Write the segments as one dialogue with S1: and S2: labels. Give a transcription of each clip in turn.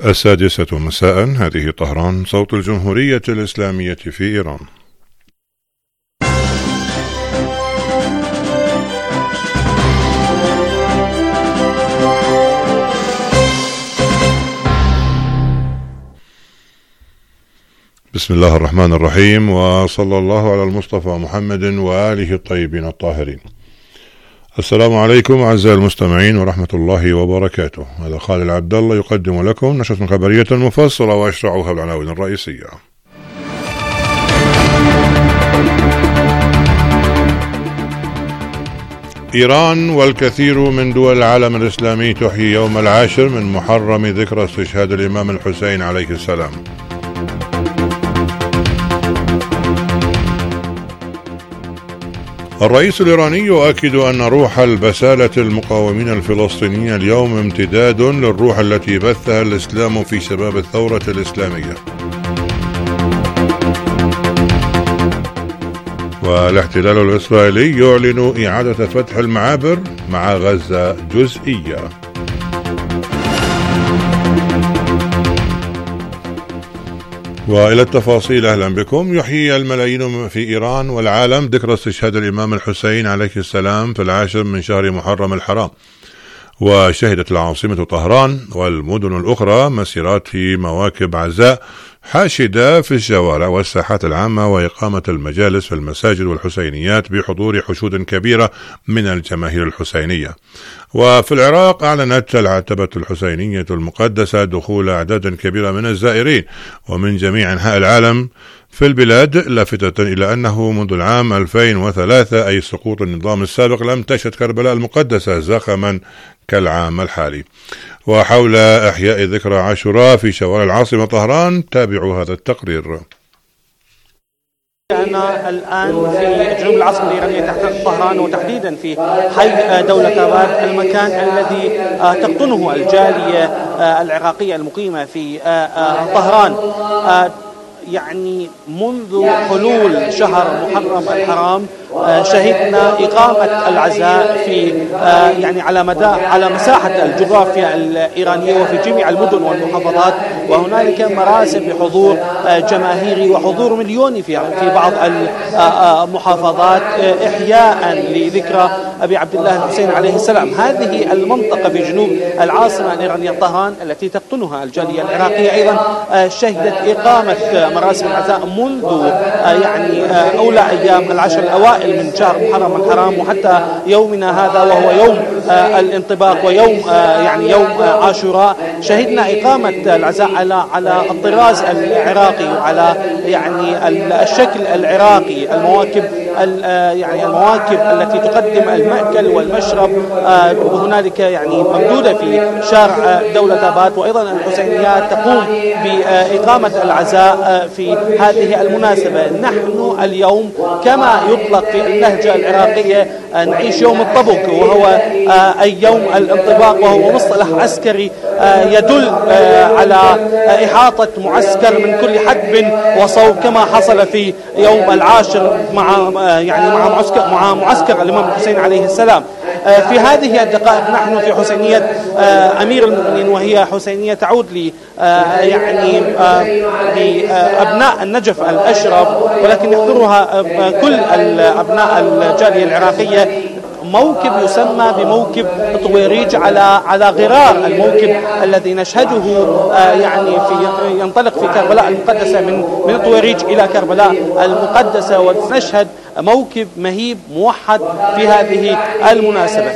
S1: السادسة مساء. هذه طهران، صوت الجمهورية الإسلامية في إيران. بسم الله الرحمن الرحيم، وصلى الله على المصطفى محمد وآله الطيبين الطاهرين. السلام عليكم أعزائي المستمعين ورحمة الله وبركاته. هذا خالد عبد الله يقدم لكم نشرة خبرية مفصلة وأشرعها بالعناوين الرئيسية. إيران والكثير من دول العالم الإسلامي تحيي يوم العاشر من محرم ذكرى استشهاد الإمام الحسين عليه السلام. الرئيس الإيراني يؤكد أن روح البسالة المقاومين الفلسطينيين اليوم امتداد للروح التي بثها الإسلام في شباب الثورة الإسلامية. والاحتلال الإسرائيلي يعلن إعادة فتح المعابر مع غزة جزئية. وإلى التفاصيل، أهلا بكم. يحيي الملايين في إيران والعالم ذكرى استشهاد الإمام الحسين عليه السلام في العاشر من شهر محرم الحرام. وشهدت العاصمة طهران والمدن الأخرى مسيرات في مواكب عزاء حاشدة في الشوارع والساحات العامة، وإقامة المجالس في المساجد والحسينيات بحضور حشود كبيرة من الجماهير الحسينية. وفي العراق أعلنت العتبة الحسينية المقدسة دخول أعداد كبيرة من الزائرين ومن جميع أنحاء العالم في البلاد، لافتة إلى أنه منذ العام 2003 أي سقوط النظام السابق لم تشهد كربلاء المقدسة زخما كالعام الحالي. وحول إحياء ذكرى عاشوراء في شوارع العاصمة طهران تابعوا هذا التقرير.
S2: أنا الآن في جنوب العاصمة الإيرانية تحت طهران، وتحديدا في حي دولتاباد، المكان الذي تقطنه الجالية العراقية المقيمة في طهران. يعني منذ حلول شهر محرم الحرام شهدنا إقامة العزاء في يعني على مساحة الجغرافيا الإيرانية وفي جميع المدن والمحافظات، وهنالك مراسم بحضور جماهيري وحضور مليوني في بعض المحافظات إحياء لذكرى أبي عبد الله الحسين عليه السلام. هذه المنطقة في جنوب العاصمة الإيرانية طهران التي تقطنها الجالية العراقية أيضا شهدت إقامة مراسم العزاء منذ يعني أولى أيام العشر الأوائل من شهر محرم الحرام وحتى يومنا هذا، وهو يوم الانطباق ويوم يعني يوم عاشوراء. شهدنا إقامة العزاء على الطراز العراقي وعلى يعني الشكل العراقي، المواكب يعني المواكب التي تقدم المأكل والمشرب وهنالك يعني ممدودة في شارع دولتاباد، وأيضا الحسينيات تقوم بإقامة العزاء في هذه المناسبة. نحن اليوم كما يطلق في اللهجة العراقية نعيش يوم الطبق، وهو أي يوم الانطباق، وهو مصطلح عسكري يدل على إحاطة معسكر من كل حدب وصوب، كما حصل في يوم العاشر مع معسكر الإمام الحسين عليه السلام. في هذه الدقائق نحن في حسينية أمير المؤمنين، وهي حسينية تعود لي يعني لأبناء النجف الأشرف، ولكن يحضرها كل أبناء الجالية العراقية. موكب يسمى بموكب طويريج على غرار الموكب الذي نشهده يعني ينطلق في كربلاء المقدسة من طويريج إلى كربلاء المقدسة، ونشهد موكب مهيب موحد في هذه المناسبة.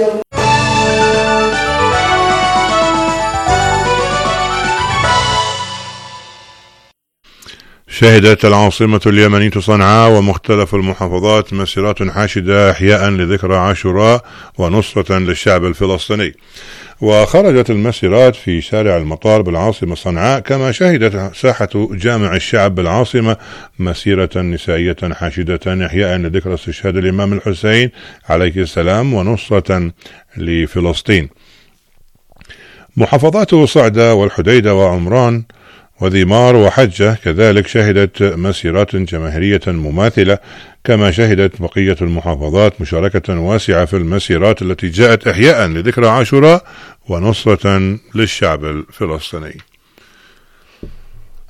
S1: شهدت العاصمة اليمنية صنعاء ومختلف المحافظات مسيرات حاشدة إحياء لذكرى عاشوراء ونصرة للشعب الفلسطيني. وخرجت المسيرات في شارع المطار بالعاصمة صنعاء، كما شهدت ساحة جامع الشعب بالعاصمة مسيرة نسائية حاشدة إحياء لذكرى استشهاد الإمام الحسين عليه السلام ونصرة لفلسطين. محافظات صعدة والحديدة وعمران وذمار وحجة كذلك شهدت مسيرات جماهيرية مماثلة، كما شهدت بقية المحافظات مشاركة واسعة في المسيرات التي جاءت إحياء لذكرى عاشوراء ونصرة للشعب الفلسطيني.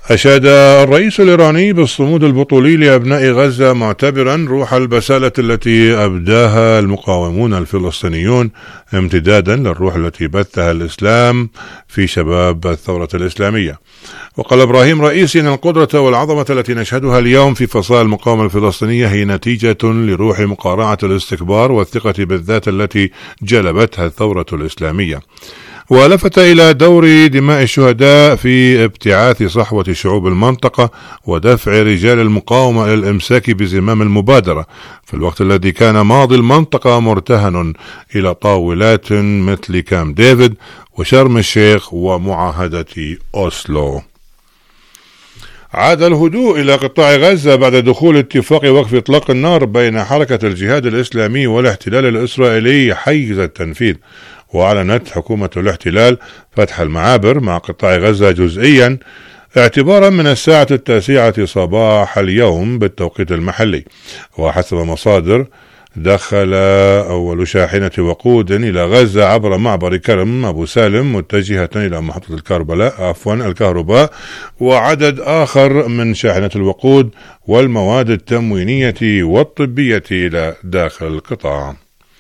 S1: أشاد الرئيس الإيراني بالصمود البطولي لأبناء غزة، معتبرا روح البسالة التي أبداها المقاومون الفلسطينيون امتدادا للروح التي بثها الإسلام في شباب الثورة الإسلامية. وقال إبراهيم رئيسي أن القدرة والعظمة التي نشهدها اليوم في فصائل المقاومة الفلسطينية هي نتيجة لروح مقارعة الاستكبار والثقة بالذات التي جلبتها الثورة الإسلامية. ولفت إلى دور دماء الشهداء في ابتعاث صحوة شعوب المنطقة ودفع رجال المقاومة إلى الإمساك بزمام المبادرة في الوقت الذي كان ماضي المنطقة مرتهن إلى طاولات مثل كامب ديفيد وشرم الشيخ ومعاهدة أوسلو. عاد الهدوء إلى قطاع غزة بعد دخول اتفاق وقف إطلاق النار بين حركة الجهاد الإسلامي والاحتلال الإسرائيلي حيز التنفيذ. وأعلنت حكومة الاحتلال فتح المعابر مع قطاع غزة جزئيا اعتبارا من الساعة 9 صباح اليوم بالتوقيت المحلي. وحسب مصادر دخل أول شاحنة وقود إلى غزة عبر معبر كرم أبو سالم متجهة إلى محطة الكهرباء، وعدد آخر من شاحنة الوقود والمواد التموينية والطبية إلى داخل القطاع.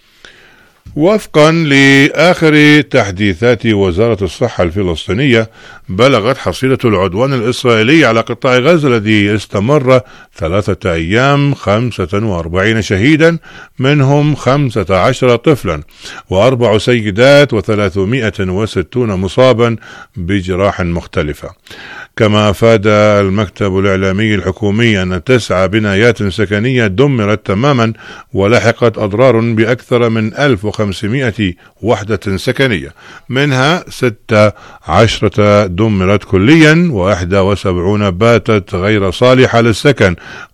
S1: وفقا لآخر تحديثات وزارة الصحة الفلسطينية، بلغت حصيلة العدوان الإسرائيلي على قطاع غزة الذي استمر 3 أيام 45 شهيدا، منهم 15 طفلا و4 سيدات و360 مصابا بجراح مختلفة. كما أفاد المكتب الإعلامي الحكومي أن 9 بنايات سكنية دمرت تماما ولحقت أضرار بأكثر من 1500 وحدة سكنية، منها 16 دمرت كليا و71 باتت غير صالحة للسكن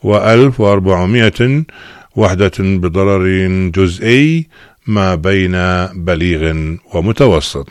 S1: و1400 وحدة بضرر جزئي ما بين بليغ ومتوسط.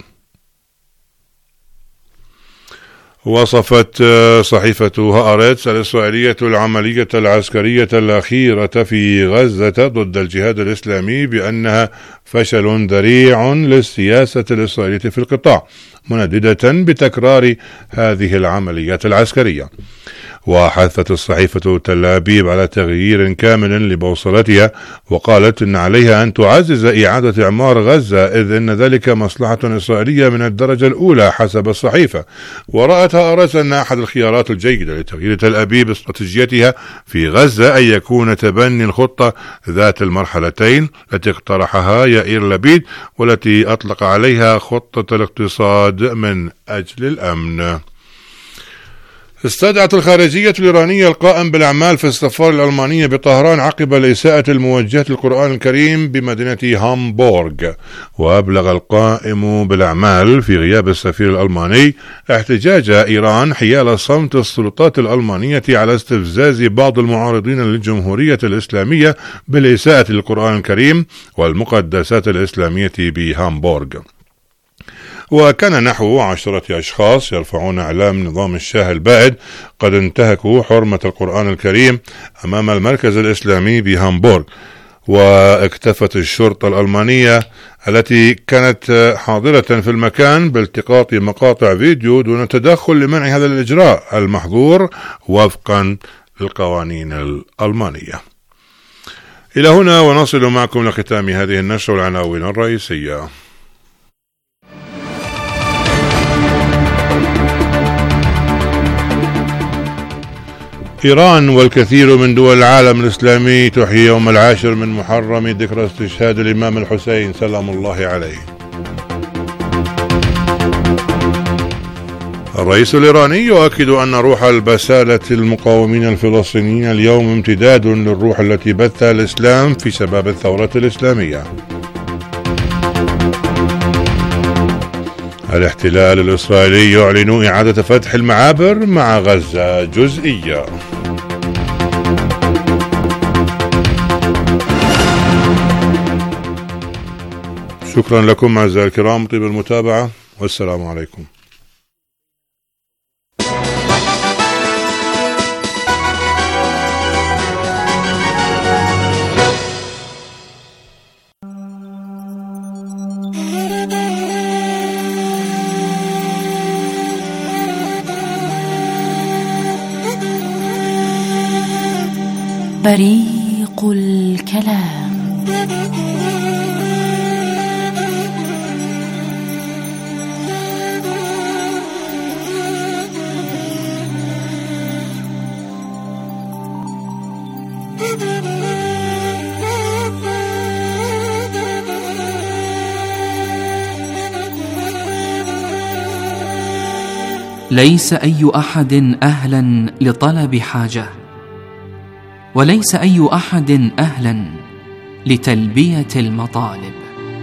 S1: وصفت صحيفة هآرتس الإسرائيلية العملية العسكرية الأخيرة في غزة ضد الجهاد الإسلامي بأنها فشل ذريع للسياسة الإسرائيلية في القطاع، منددة بتكرار هذه العمليات العسكرية. وحثت الصحيفة تل أبيب على تغيير كامل لبوصلتها، وقالت إن عليها أن تعزز إعادة إعمار غزة، إذ إن ذلك مصلحة إسرائيلية من الدرجة الأولى حسب الصحيفة. ورأت هآرتس أن أحد الخيارات الجيدة لتغيير تل أبيب استراتيجيتها في غزة أن يكون تبني الخطة ذات المرحلتين التي اقترحها يائير لبيد، والتي أطلق عليها خطة الاقتصاد من أجل الأمن. استدعت الخارجية الإيرانية القائم بالأعمال في السفارة الألمانية بطهران عقب الإساءة الموجهة للقرآن الكريم بمدينة هامبورغ. وأبلغ القائم بالأعمال في غياب السفير الألماني احتجاج إيران حيال صمت السلطات الألمانية على استفزاز بعض المعارضين للجمهورية الإسلامية بالإساءة للقرآن الكريم والمقدسات الإسلامية بهامبورغ. وكان نحو 10 أشخاص يرفعون أعلام نظام الشاه البائد قد انتهكوا حرمة القرآن الكريم أمام المركز الإسلامي بهامبورغ. واكتفت الشرطة الألمانية التي كانت حاضرة في المكان بالتقاط مقاطع فيديو دون تدخل لمنع هذا الإجراء المحظور وفقا للقوانين الألمانية. إلى هنا ونصل معكم لختام هذه النشرة والعناوين الرئيسية. إيران والكثير من دول العالم الإسلامي تحيي يوم 10 من محرم ذكرى استشهاد الإمام الحسين سلام الله عليه. الرئيس الإيراني يؤكد أن روح البسالة المقاومين الفلسطينيين اليوم امتداد للروح التي بثها الإسلام في شباب الثورة الإسلامية. الاحتلال الإسرائيلي يعلن إعادة فتح المعابر مع غزة جزئية. شكرا لكم أعزائي الكرام، طيب المتابعة والسلام عليكم.
S3: بريق الكلام.
S4: ليس أي أحد أهلا لطلب حاجة، وليس أي أحد أهلا لتلبية المطالب.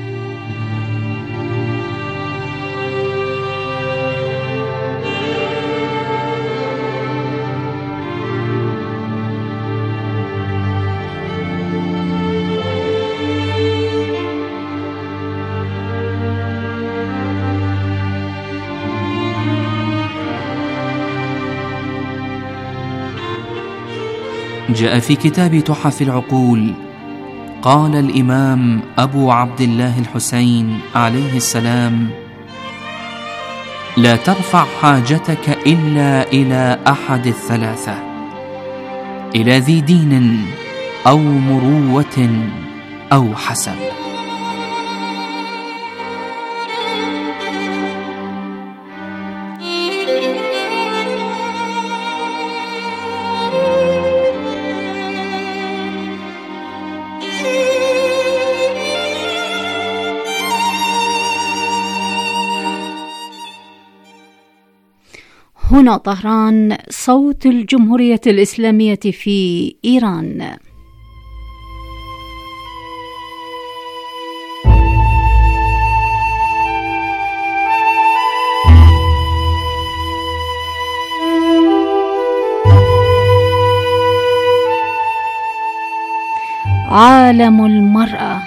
S4: جاء في كتاب تحف العقول، قال الإمام أبو عبد الله الحسين عليه السلام: لا ترفع حاجتك إلا إلى أحد الثلاثة، إلى ذي دين أو مروة أو حسب.
S5: هنا طهران، صوت الجمهورية الإسلامية في إيران. عالم المرأة.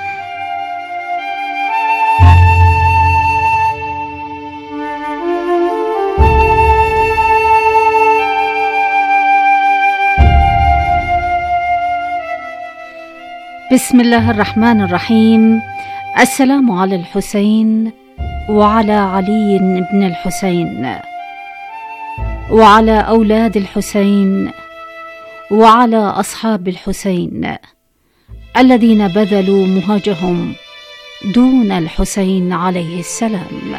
S5: بسم الله الرحمن الرحيم. السلام على الحسين وعلى علي بن الحسين وعلى أولاد الحسين وعلى أصحاب الحسين الذين بذلوا مهجهم دون الحسين عليه السلام.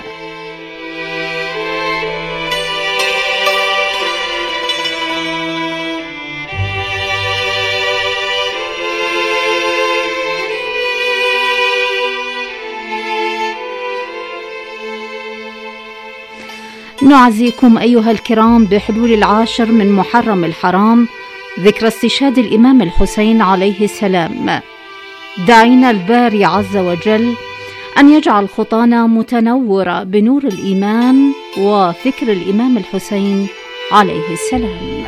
S5: نعزيكم أيها الكرام بحلول 10 من محرم الحرام، ذكرى استشهاد الإمام الحسين عليه السلام. دعينا الباري عز وجل أن يجعل خطانا متنورة بنور الإيمان وفكر الإمام الحسين عليه السلام.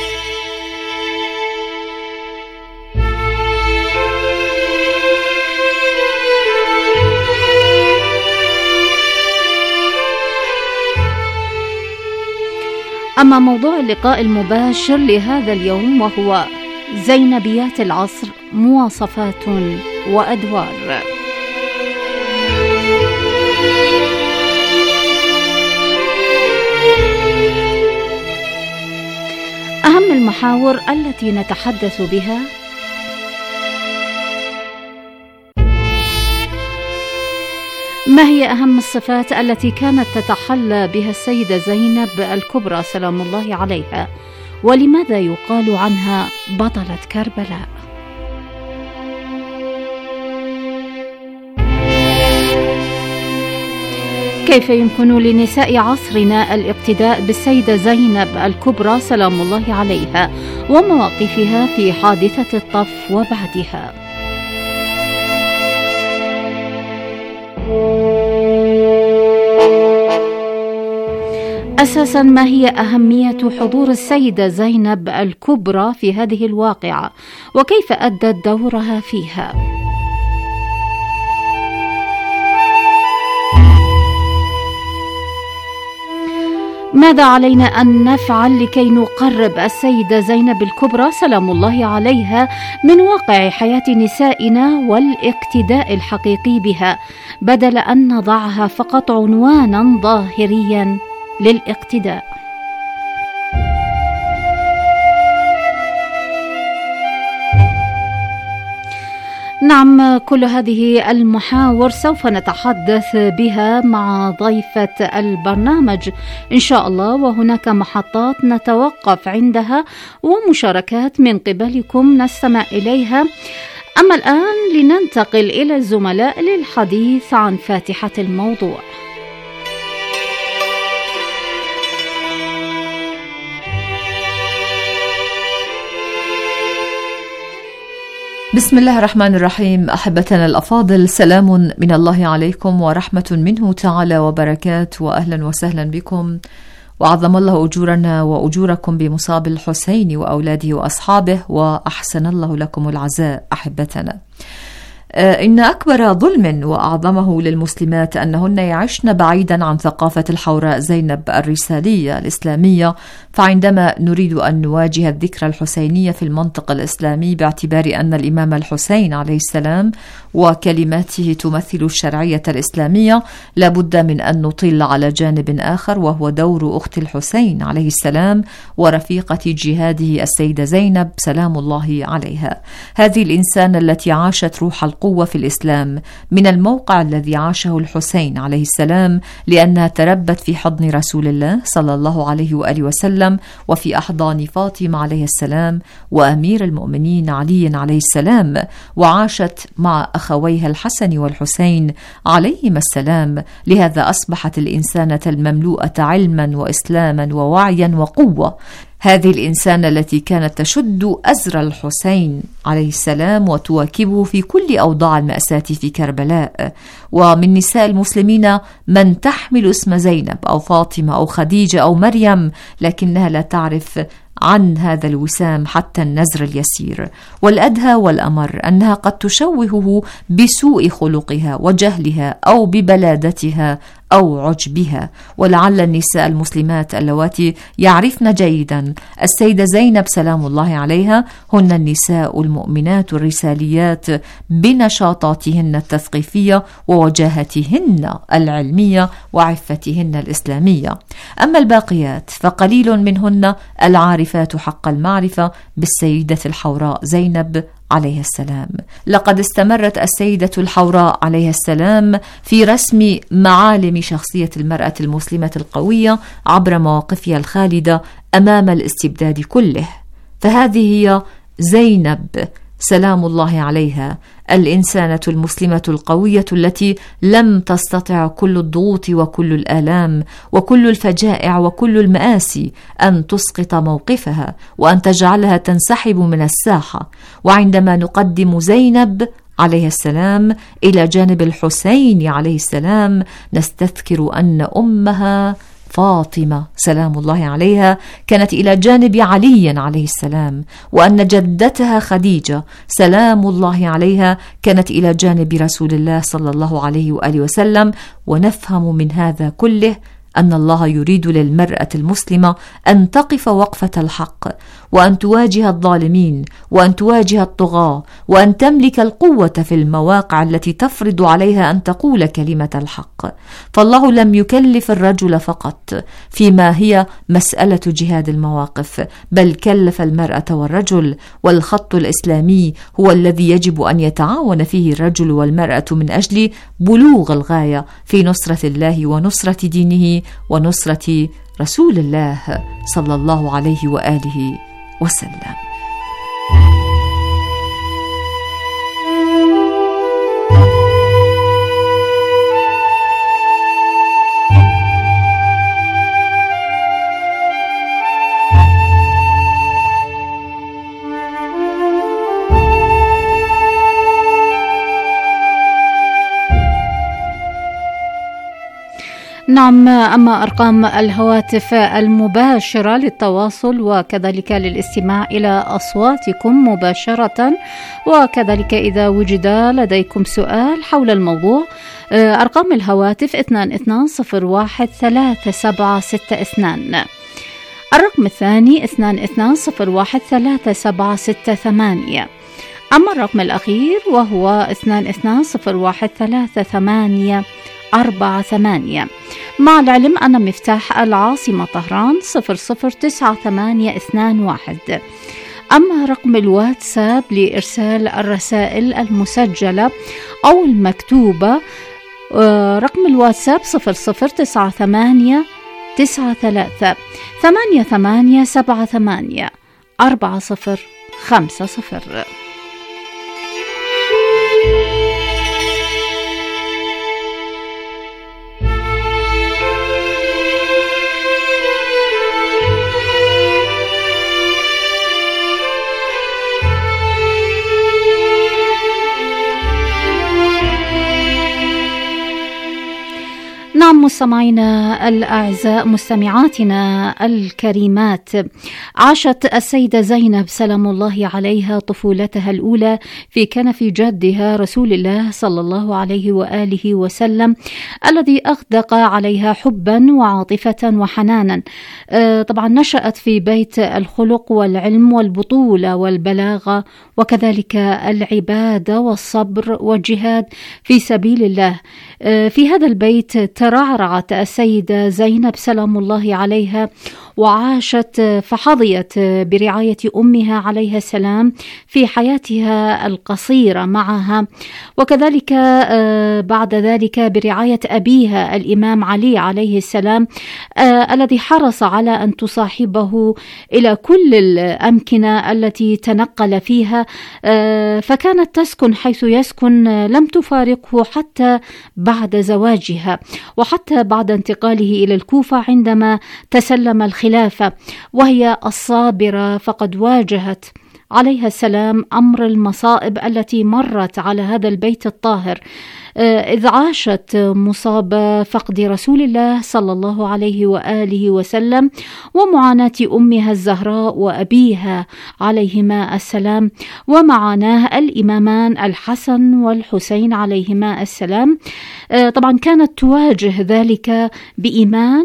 S5: أما موضوع اللقاء المباشر لهذا اليوم وهو زينبيات العصر، مواصفات وأدوار. أهم المحاور التي نتحدث بها: ما هي أهم الصفات التي كانت تتحلى بها السيدة زينب الكبرى سلام الله عليها، ولماذا يقال عنها بطلة كربلاء؟ كيف يمكن لنساء عصرنا الاقتداء بالسيدة زينب الكبرى سلام الله عليها ومواقفها في حادثة الطف وبعدها؟ أساساً، ما هي أهمية حضور السيدة زينب الكبرى في هذه الواقعة، وكيف أدت دورها فيها؟ ماذا علينا أن نفعل لكي نقرب السيدة زينب الكبرى سلام الله عليها من واقع حياة نسائنا والاقتداء الحقيقي بها، بدل أن نضعها فقط عنوانا ظاهريا للاقتداء؟ نعم، كل هذه المحاور سوف نتحدث بها مع ضيفة البرنامج إن شاء الله، وهناك محطات نتوقف عندها ومشاركات من قبلكم نستمع إليها. أما الآن لننتقل إلى الزملاء للحديث عن فاتحة الموضوع.
S3: بسم الله الرحمن الرحيم. أحبتنا الأفاضل، سلام من الله عليكم ورحمة منه تعالى وبركاته، وأهلا وسهلا بكم، وعظم الله أجورنا وأجوركم بمصاب الحسين وأولاده وأصحابه، وأحسن الله لكم العزاء. أحبتنا، إن أكبر ظلم وأعظمه للمسلمات أنهن يعشن بعيدا عن ثقافة الحوراء زينب الرسالية الإسلامية. فعندما نريد أن نواجه الذكرى الحسينية في المنطق الإسلامي باعتبار أن الإمام الحسين عليه السلام وكلماته تمثل الشرعية الإسلامية، لابد من أن نطل على جانب آخر، وهو دور أخت الحسين عليه السلام ورفيقة جهاده السيدة زينب سلام الله عليها. هذه الإنسانة التي عاشت روح القوة في الإسلام من الموقع الذي عاشه الحسين عليه السلام، لأنها تربت في حضن رسول الله صلى الله عليه وآله وسلم، وفي أحضان فاطمة عليه السلام وأمير المؤمنين علي عليه السلام، وعاشت مع أخويها الحسن والحسين عليهما السلام. لهذا أصبحت الإنسانة المملوءة علما وإسلاما ووعيا وقوة. هذه الإنسانة التي كانت تشد أزر الحسين عليه السلام وتواكبه في كل أوضاع المأساة في كربلاء. ومن نساء المسلمين من تحمل اسم زينب أو فاطمة أو خديجة أو مريم، لكنها لا تعرف عن هذا الوسام حتى النزر اليسير. والأدهى والأمر أنها قد تشوهه بسوء خلقها وجهلها أو ببلادتها أو عجبها. ولعل النساء المسلمات اللواتي يعرفن جيدا السيدة زينب سلام الله عليها هن النساء المؤمنات الرساليات بنشاطاتهن التثقيفية ووجاهتهن العلمية وعفتهن الإسلامية. أما الباقيات فقليل منهن العارفات حق المعرفة بالسيدة الحوراء زينب عليه السلام. لقد استمرت السيدة الحوراء عليه السلام في رسم معالم شخصية المرأة المسلمة القوية عبر مواقفها الخالدة أمام الاستبداد كله. فهذه هي زينب سلام الله عليها، الإنسانة المسلمة القوية التي لم تستطع كل الضغوط وكل الآلام وكل الفجائع وكل المآسي أن تسقط موقفها وأن تجعلها تنسحب من الساحة. وعندما نقدم زينب عليه السلام إلى جانب الحسين عليه السلام، نستذكر أن أمها فاطمة سلام الله عليها كانت إلى جانب علي عليه السلام، وأن جدتها خديجة سلام الله عليها كانت إلى جانب رسول الله صلى الله عليه وآله وسلم. ونفهم من هذا كله أن الله يريد للمرأة المسلمة أن تقف وقفة الحق، وأن تواجه الظالمين، وأن تواجه الطغاة، وأن تملك القوة في المواقع التي تفرض عليها أن تقول كلمة الحق. فالله لم يكلف الرجل فقط فيما هي مسألة جهاد المواقف، بل كلف المرأة والرجل. والخط الإسلامي هو الذي يجب أن يتعاون فيه الرجل والمرأة من أجل بلوغ الغاية في نصرة الله ونصرة دينه ونصرة رسول الله صلى الله عليه وآله وسلم.
S5: نعم، أما أرقام الهواتف المباشرة للتواصل وكذلك للاستماع إلى أصواتكم مباشرة، وكذلك إذا وجد لديكم سؤال حول الموضوع، أرقام الهواتف 22013762، الرقم الثاني 22013768، أما الرقم الأخير وهو 22013848. مع العلم أن مفتاح العاصمة طهران 009821. أما رقم الواتساب لإرسال الرسائل المسجلة أو المكتوبة رقم الواتساب 0098 93 88 78 4050. نعم مستمعينا الأعزاء، مستمعاتنا الكريمات، عاشت السيدة زينب سلام الله عليها طفولتها الأولى في كنف جدها رسول الله صلى الله عليه وآله وسلم الذي أغدق عليها حبا وعاطفة وحنانا. طبعا نشأت في بيت الخلق والعلم والبطولة والبلاغة وكذلك العبادة والصبر والجهاد في سبيل الله. في هذا البيت ترعرعت السيدة زينب سلام الله عليها وعاشت فحظيت برعاية أمها عليها السلام في حياتها القصيرة معها، وكذلك بعد ذلك برعاية أبيها الإمام علي عليه السلام الذي حرص على أن تصاحبه إلى كل الأمكنة التي تنقل فيها، فكانت تسكن حيث يسكن، لم تفارقه حتى بعد زواجها وحتى بعد انتقاله إلى الكوفة عندما تسلم الخلافة، وهي الصابرة فقد واجهت عليها السلام أمر المصائب التي مرت على هذا البيت الطاهر، إذ عاشت مصاب فقد رسول الله صلى الله عليه وآله وسلم ومعاناة أمها الزهراء وأبيها عليهما السلام ومعاناه الإمامان الحسن والحسين عليهما السلام. طبعا كانت تواجه ذلك بإيمان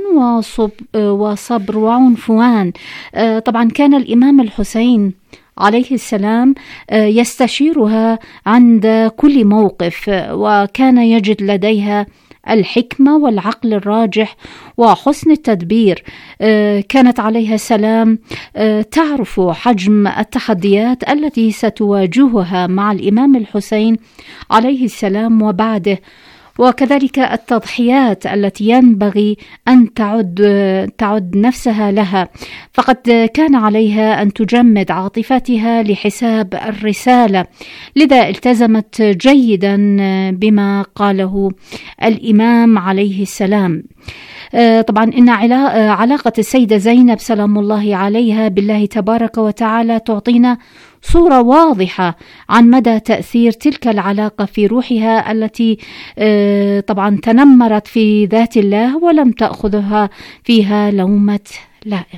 S5: وصبر وعنفوان. طبعا كان الإمام الحسين عليه السلام يستشيرها عند كل موقف، وكان يجد لديها الحكمة والعقل الراجح وحسن التدبير. كانت عليها السلام تعرف حجم التحديات التي ستواجهها مع الإمام الحسين عليه السلام وبعده، وكذلك التضحيات التي ينبغي أن تعد نفسها لها، فقد كان عليها أن تجمد عاطفتها لحساب الرسالة، لذا التزمت جيدا بما قاله الإمام عليه السلام. طبعا إن علاقة السيدة زينب سلام الله عليها بالله تبارك وتعالى تعطينا صورة واضحة عن مدى تأثير تلك العلاقة في روحها التي طبعا تنمرت في ذات الله ولم تأخذها فيها لومة لائم.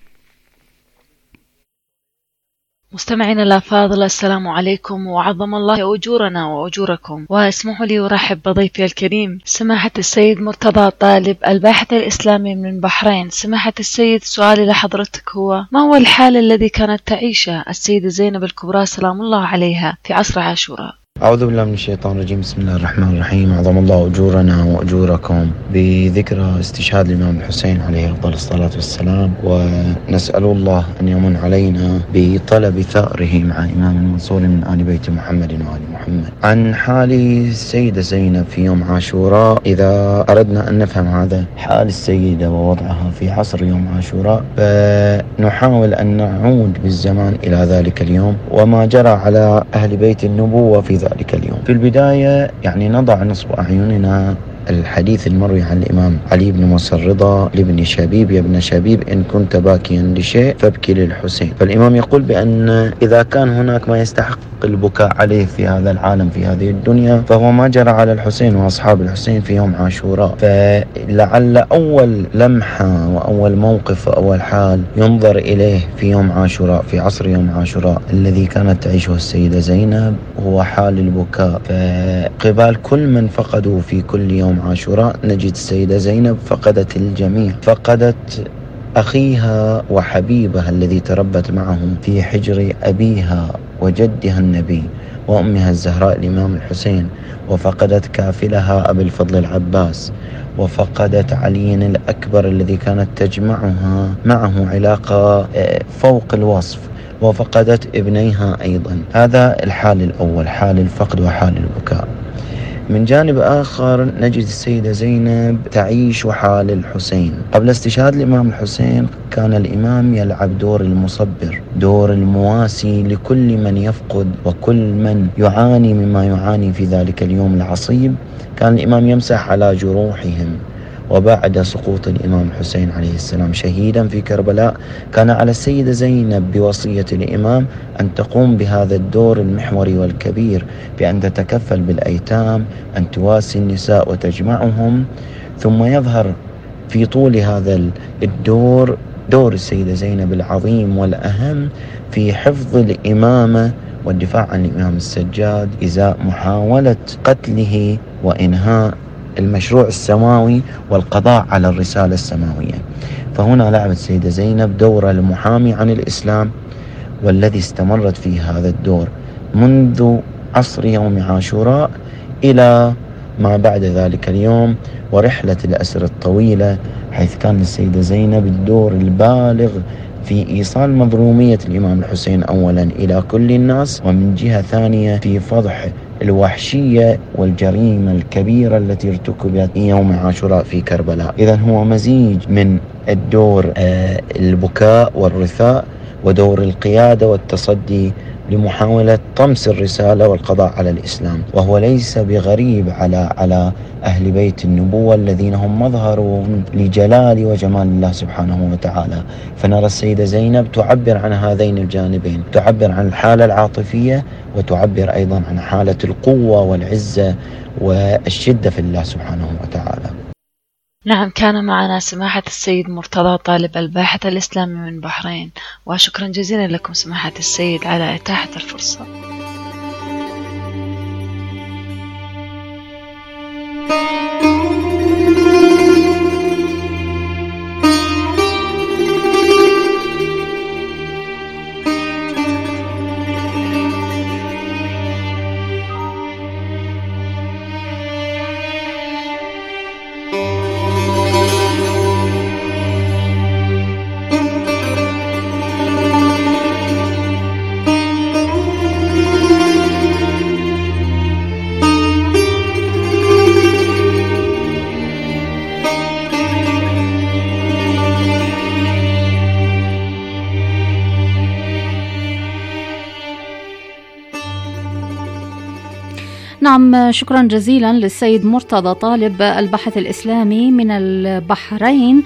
S6: مستمعينا الأفاضل، السلام عليكم وعظم الله أجورنا وأجوركم، واسمحوا لي أرحب بضيفي الكريم سماحة السيد مرتضى طالب الباحث الإسلامي من البحرين. سماحة السيد، سؤالي لحضرتك هو: ما هو الحال الذي كانت تعيشه السيدة زينب الكبرى سلام الله عليها في عصر عاشوراء؟
S7: أعوذ بالله من الشيطان الرجيم. بسم الله الرحمن الرحيم. عظم الله أجورنا وأجوركم بذكرى استشهاد الإمام الحسين عليه أفضل الصلاة والسلام، ونسأل الله أن يمن علينا بطلب ثأره مع إمام المنصور من آل بيت محمد وآل محمد. عن حال السيدة زينب في يوم عاشوراء، إذا أردنا أن نفهم هذا حال السيدة ووضعها في عصر يوم عاشوراء، فنحاول أن نعود بالزمان إلى ذلك اليوم وما جرى على أهل بيت النبوة في ذلك اليوم. في البداية نضع نصب أعيننا الحديث المروي عن الإمام علي بن موسى الرضا لابن شبيب: يا ابن شبيب إن كنت باكيا لشيء فابكي للحسين. فالإمام يقول بأن إذا كان هناك ما يستحق البكاء عليه في هذا العالم في هذه الدنيا فهو ما جرى على الحسين وأصحاب الحسين في يوم عاشوراء. فلعل أول لمحة وأول موقف وأول حال ينظر إليه في يوم عاشوراء، في عصر يوم عاشوراء الذي كانت تعيشه السيدة زينب، هو حال البكاء. فقبال كل من فقدوا في كل يوم عاشوراء نجد السيدة زينب فقدت الجميع، فقدت أخيها وحبيبها الذي تربت معه في حجر أبيها وجدها النبي وأمها الزهراء الإمام الحسين، وفقدت كافلها أبي الفضل العباس، وفقدت علي الأكبر الذي كانت تجمعها معه علاقة فوق الوصف، وفقدت ابنيها أيضا. هذا الحال الأول، حال الفقد وحال البكاء. من جانب آخر نجد السيدة زينب تعيش حال الحسين. قبل استشهاد الإمام الحسين كان الإمام يلعب دور المصبر، دور المواسي لكل من يفقد وكل من يعاني مما يعاني في ذلك اليوم العصيب. كان الإمام يمسح على جروحهم. وبعد سقوط الإمام الحسين عليه السلام شهيدا في كربلاء، كان على السيدة زينب بوصية الإمام أن تقوم بهذا الدور المحوري والكبير، بأن تتكفل بالأيتام، أن تواسي النساء وتجمعهم. ثم يظهر في طول هذا الدور دور السيدة زينب العظيم والأهم في حفظ الإمامة والدفاع عن الإمام السجاد إزاء محاولة قتله وإنهاء المشروع السماوي والقضاء على الرسالة السماوية. فهنا لعبت السيدة زينب دور المحامي عن الإسلام، والذي استمرت في هذا الدور منذ عصر يوم عاشوراء إلى ما بعد ذلك اليوم ورحلة الأسر الطويلة، حيث كان السيدة زينب الدور البالغ في إيصال مظلومية الإمام الحسين أولا إلى كل الناس، ومن جهة ثانية في فضح الوحشية والجريمة الكبيرة التي ارتكبت يوم عاشوراء في كربلاء. إذن هو مزيج من الدور البكاء والرثاء ودور القيادة والتصدي لمحاولة طمس الرسالة والقضاء على الإسلام. وهو ليس بغريب على أهل بيت النبوة الذين هم مظهر لجلال وجمال الله سبحانه وتعالى. فنرى السيدة زينب تعبر عن هذين الجانبين، تعبر عن الحالة العاطفية وتعبر أيضا عن حالة القوة والعزة والشدة في الله سبحانه وتعالى.
S6: نعم، كان معنا سماحة السيد مرتضى طالب الباحث الإسلامي من بحرين، وشكرا جزيلا لكم سماحة السيد على إتاحة الفرصة.
S5: نعم، شكرا جزيلا للسيد مرتضى طالب البحث الإسلامي من البحرين.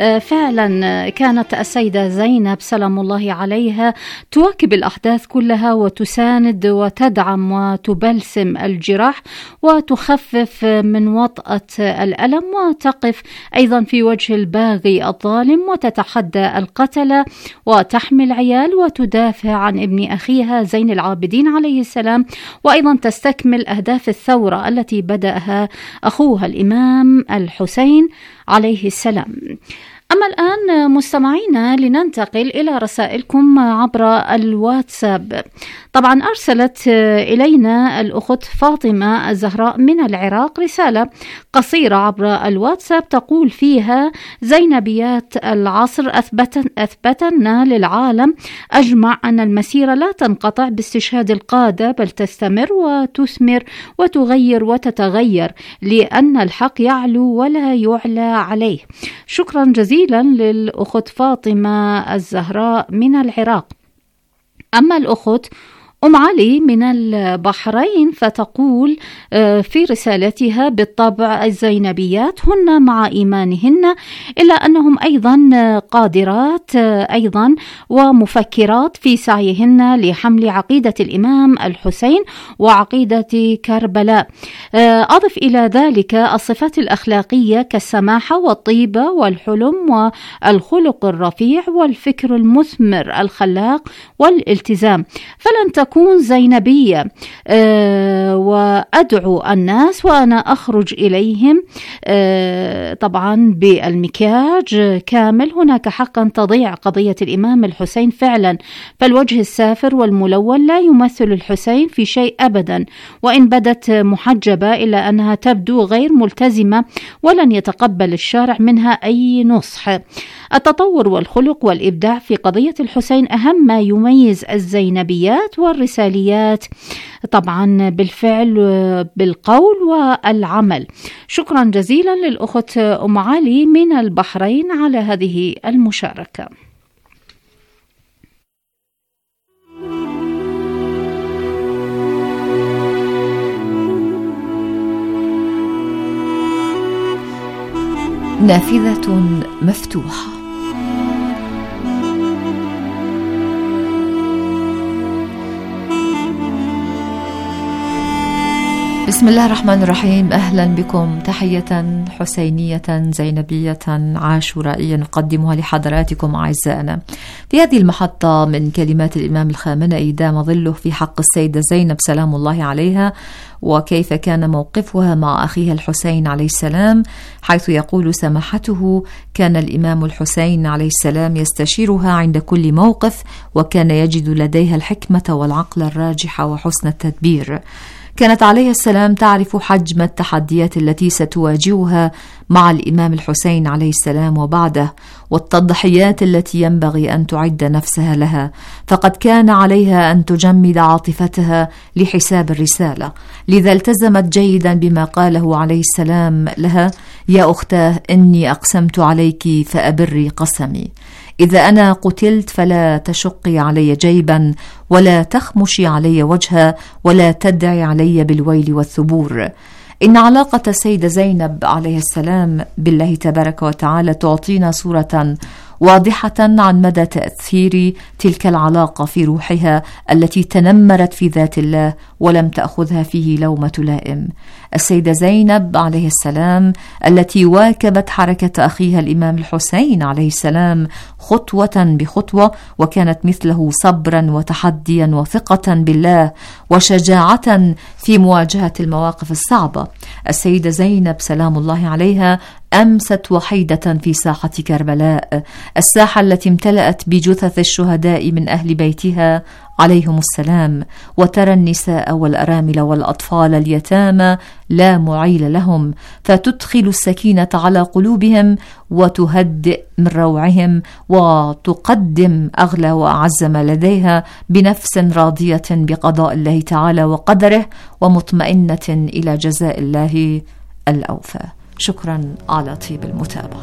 S5: فعلا كانت السيدة زينب سلام الله عليها تواكب الأحداث كلها وتساند وتدعم وتبلسم الجراح وتخفف من وطأة الألم، وتقف أيضا في وجه الباغي الظالم وتتحدى القتلة وتحمي العيال وتدافع عن ابن أخيها زين العابدين عليه السلام، وأيضا تستكمل أهداف الثورة التي بدأها أخوها الإمام الحسين عليه السلام. أما الآن مستمعينا لننتقل إلى رسائلكم عبر الواتساب. طبعا أرسلت إلينا الأخت فاطمة الزهراء من العراق رسالة قصيرة عبر الواتساب تقول فيها: زينبيات العصر أثبتنا للعالم أجمع أن المسيرة لا تنقطع باستشهاد القادة، بل تستمر وتثمر وتغير وتتغير، لأن الحق يعلو ولا يعلى عليه. شكرا جزيلا للأخت فاطمة الزهراء من العراق. أما الأخت أم علي من البحرين فتقول في رسالتها: بالطبع الزينبيات هن مع إيمانهن، إلا أنهم أيضا قادرات أيضا ومفكرات في سعيهن لحمل عقيدة الإمام الحسين وعقيدة كربلاء. أضف إلى ذلك الصفات الأخلاقية كالسماحة والطيبة والحلم والخلق الرفيع والفكر المثمر الخلاق والالتزام، فلن تكون أكون زينبية وأدعو الناس وأنا أخرج إليهم طبعا بالمكياج كامل. هناك حقا تضيع قضية الإمام الحسين فعلا، فالوجه السافر والملون لا يمثل الحسين في شيء أبدا، وإن بدت محجبة إلا أنها تبدو غير ملتزمة ولن يتقبل الشارع منها أي نصح. التطور والخلق والإبداع في قضية الحسين أهم ما يميز الزينبيات والرساليات طبعا بالفعل بالقول والعمل. شكرا جزيلا للأخت أم علي من البحرين على هذه المشاركة.
S3: نافذة مفتوحة. بسم الله الرحمن الرحيم. أهلا بكم، تحية حسينية زينبية عاشورائية نقدمها لحضراتكم أعزائنا في هذه المحطة من كلمات الإمام الخامنئي دام ظله في حق السيدة زينب سلام الله عليها، وكيف كان موقفها مع أخيها الحسين عليه السلام، حيث يقول سماحته: كان الإمام الحسين عليه السلام يستشيرها عند كل موقف، وكان يجد لديها الحكمة والعقل الراجح وحسن التدبير. كانت عليه السلام تعرف حجم التحديات التي ستواجهها مع الإمام الحسين عليه السلام وبعده، والتضحيات التي ينبغي أن تعد نفسها لها، فقد كان عليها أن تجمد عاطفتها لحساب الرسالة. لذا التزمت جيدا بما قاله عليه السلام لها: يا أختاه إني أقسمت عليك فأبري قسمي، إذا أنا قتلت فلا تشقي علي جيبا ولا تخمشي علي وجها ولا تدعي علي بالويل والثبور. إن علاقة السيدة زينب عليه السلام بالله تبارك وتعالى تعطينا صورة واضحة عن مدى تأثير تلك العلاقة في روحها التي تنمرت في ذات الله ولم تأخذها فيه لومة لائم. السيدة زينب عليه السلام التي واكبت حركة أخيها الإمام الحسين عليه السلام خطوة بخطوة، وكانت مثله صبرا وتحديا وثقة بالله وشجاعة في مواجهة المواقف الصعبة. السيدة زينب سلام الله عليها أمست وحيدة في ساحة كربلاء، الساحة التي امتلأت بجثث الشهداء من أهل بيتها عليهم السلام، وترى النساء والأرامل والأطفال اليتامى لا معيل لهم، فتدخل السكينة على قلوبهم وتهدئ من روعهم وتقدم أغلى وأعز ما لديها بنفس راضية بقضاء الله تعالى وقدره ومطمئنة إلى جزاء الله الأوفى. شكرا على طيب المتابعة.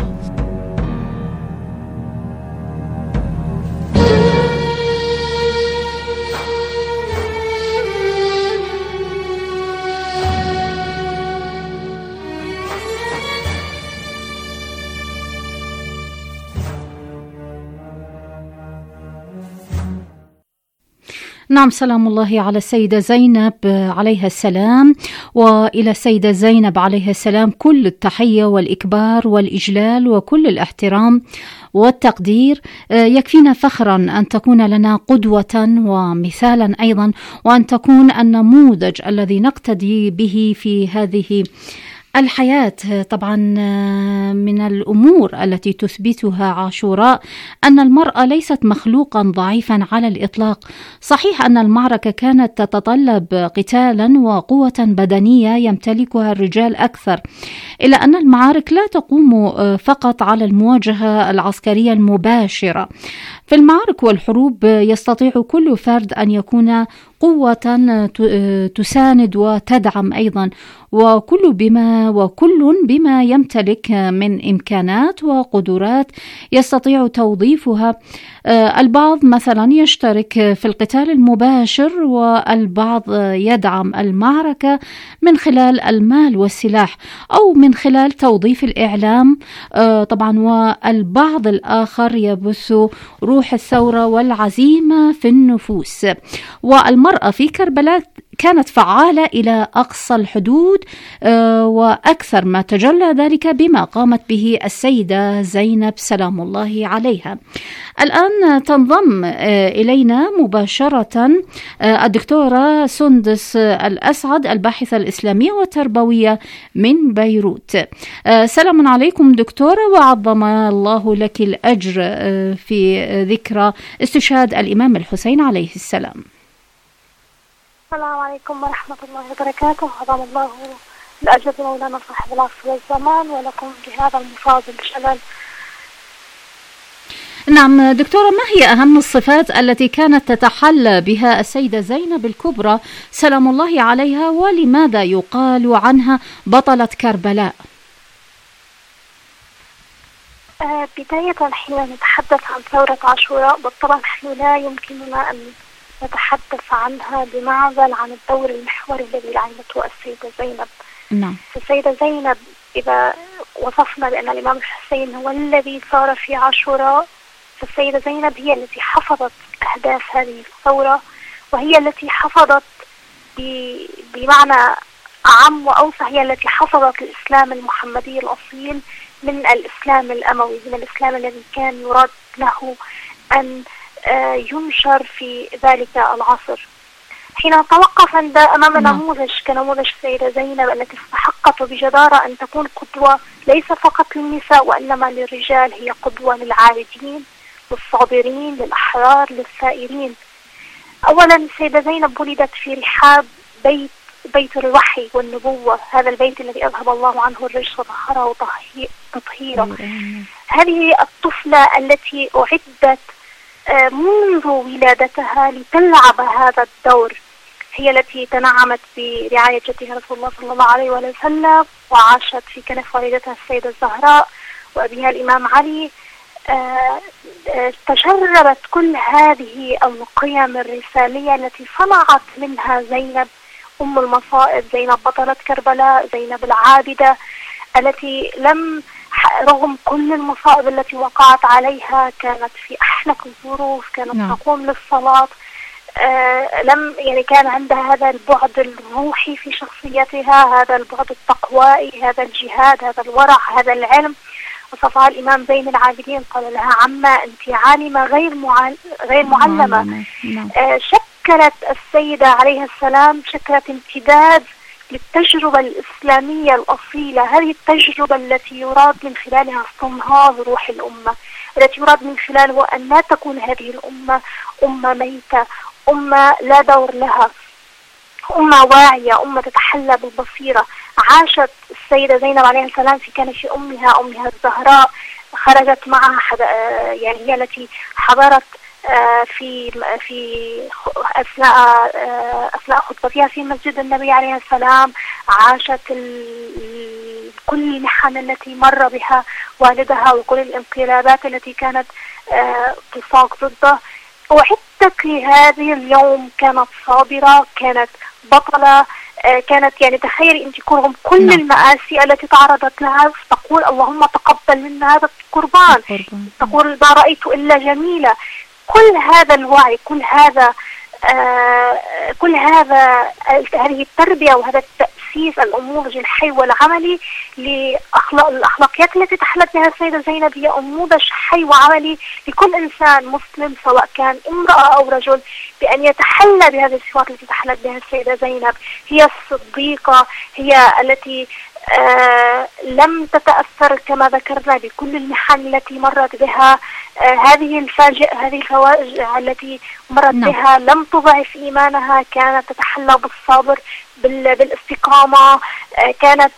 S5: نعم، سلام الله على السيدة زينب عليها السلام، وإلى السيدة زينب عليها السلام كل التحية والإكبار والإجلال وكل الاحترام والتقدير. يكفينا فخرا أن تكون لنا قدوة ومثالا أيضا، وأن تكون النموذج الذي نقتدي به في هذه الحياة. طبعا من الأمور التي تثبتها عاشوراء أن المرأة ليست مخلوقا ضعيفا على الإطلاق. صحيح أن المعركة كانت تتطلب قتالا وقوة بدنية يمتلكها الرجال أكثر، إلا أن المعارك لا تقوم فقط على المواجهة العسكرية المباشرة. في المعارك والحروب يستطيع كل فرد أن يكون قوة تساند وتدعم أيضا، وكل بما يمتلك من إمكانات وقدرات يستطيع توظيفها. البعض مثلا يشترك في القتال المباشر، والبعض يدعم المعركة من خلال المال والسلاح أو من خلال توظيف الإعلام طبعا، والبعض الآخر يبث روح الثورة والعزيمة في النفوس. والمرأة في كانت فعالة إلى أقصى الحدود، وأكثر ما تجلى ذلك بما قامت به السيدة زينب سلام الله عليها. الآن تنضم إلينا مباشرة الدكتورة سندس الأسعد، الباحثة الإسلامية والتربوية من بيروت. سلام عليكم دكتورة، وعظم الله لك الأجر في ذكرى استشهاد الإمام الحسين عليه السلام.
S8: السلام عليكم ورحمة الله وبركاته. عظم الله الأجر مولانا صاحب العصر والزمان، ولكم بهذا المفاضل شلل.
S5: نعم دكتورة، ما هي أهم الصفات التي كانت تتحلى بها السيدة زينب الكبرى سلام الله عليها، ولماذا يقال عنها بطلة كربلاء؟
S8: بداية حين نتحدث عن ثورة عاشوراء بالطبع نحن لا يمكننا أن نتحدث عنها بمعزل عن الدور المحوري الذي لعبته السيدة زينب.
S5: نعم.
S8: السيدة زينب إذا وصفنا بأن الإمام الحسين هو الذي صار في عاشوراء، فالسيدة زينب هي التي حفظت أهداف هذه الثورة، وهي التي حفظت بمعنى أعم وأوسع، هي التي حفظت الإسلام المحمدي الأصيل من الإسلام الأموي، من الإسلام الذي كان يراد له أن ينشر في ذلك العصر. حين نتوقف أمام نموذج كنموذج السيدة زينب التي استحقت بجدارة أن تكون قدوة ليس فقط للنساء وإنما للرجال، هي قدوة للعابدين، للصابرين، للأحرار، للسائرين. أولا السيدة زينب ولدت في رحاب بيت الوحي والنبوة، هذا البيت الذي أذهب الله عنه الرجس وطهره تطهيرا. هذه الطفلة التي أعدت منذ ولادتها لتلعب هذا الدور، هي التي تنعمت برعاية جدها رسول الله صلى الله عليه وسلم، وعاشت في كنف والدتها السيدة الزهراء وأبيها الإمام علي. تجربت كل هذه القيم الرسالية التي صنعت منها زينب أم المصائب، زينب بطلة كربلاء، زينب العابدة التي رغم كل المصائب التي وقعت عليها كانت في أحلك الظروف، كانت تقوم للصلاة، كان عندها هذا البعد الروحي في شخصيتها، هذا البعد التقوائي، هذا الجهاد، هذا الورع، هذا العلم. وصفها الإمام زين العابدين قال لها: عما أنت عالمة غير معلمة. شكلت السيدة عليه السلام شكلت امتداد للتجربة الإسلامية الأصيلة، هذه التجربة التي يراد من خلالها استنهاض روح الأمة، التي يراد من خلالها أن لا تكون هذه الأمة أمة ميتة، أمة لا دور لها، أمة واعية، أمة تتحلى بالبصيرة. عاشت السيدة زينب عليه السلام في كنف أمها الزهراء، خرجت معها هي التي حضرت في أثناء خطبتها في مسجد النبي عليه السلام، عاشت كل المحن التي مر بها والدها وكل الانقلابات التي كانت تساق ضده. أعدت لهذه اليوم، كانت صابرة، كانت بطلة، كانت تخيلي انت كل المآسي التي تعرضت لها تقول: اللهم تقبل منا هذا القربان، تقول: ما رأيت إلا جميلة. كل هذا الوعي، كل هذا هذه التربية وهذا التأسيس النموذج الحي والعملي للأخلاقيات التي تحلت بها السيدة زينب، هي نموذج حي وعملي لكل إنسان مسلم سواء كان امرأة أو رجل، بأن يتحلى بهذه الصفات التي تحلت بها السيدة زينب. هي الصديقة، هي التي لم تتأثر كما ذكرنا بكل المحن التي مرت بها، هذه الفواجع التي مرت بها لم تضعف إيمانها، كانت تتحلى بالصبر، بالاستقامة، كانت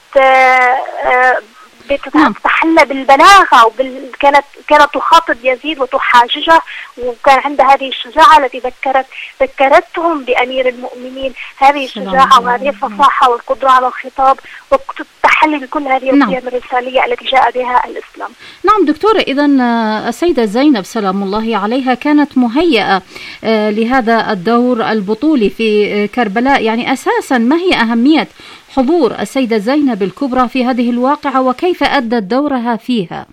S8: تتحلى بالبلاغة، كانت تخاطب يزيد وتحاججه، وكان عندها هذه الشجاعة التي ذكرتهم بأمير المؤمنين، هذه الشجاعة وهذه الفصاحة والقدرة على الخطاب والتحلي بكل هذه القيم الرسالية التي جاء بها الإسلام.
S5: نعم دكتورة، إذن السيدة زينب سلام الله عليها كانت مهيئة لهذا الدور البطولي في كربلاء. أساسا ما هي أهمية حضور السيدة زينب الكبرى في هذه الواقعة، وكيف أدت دورها فيها؟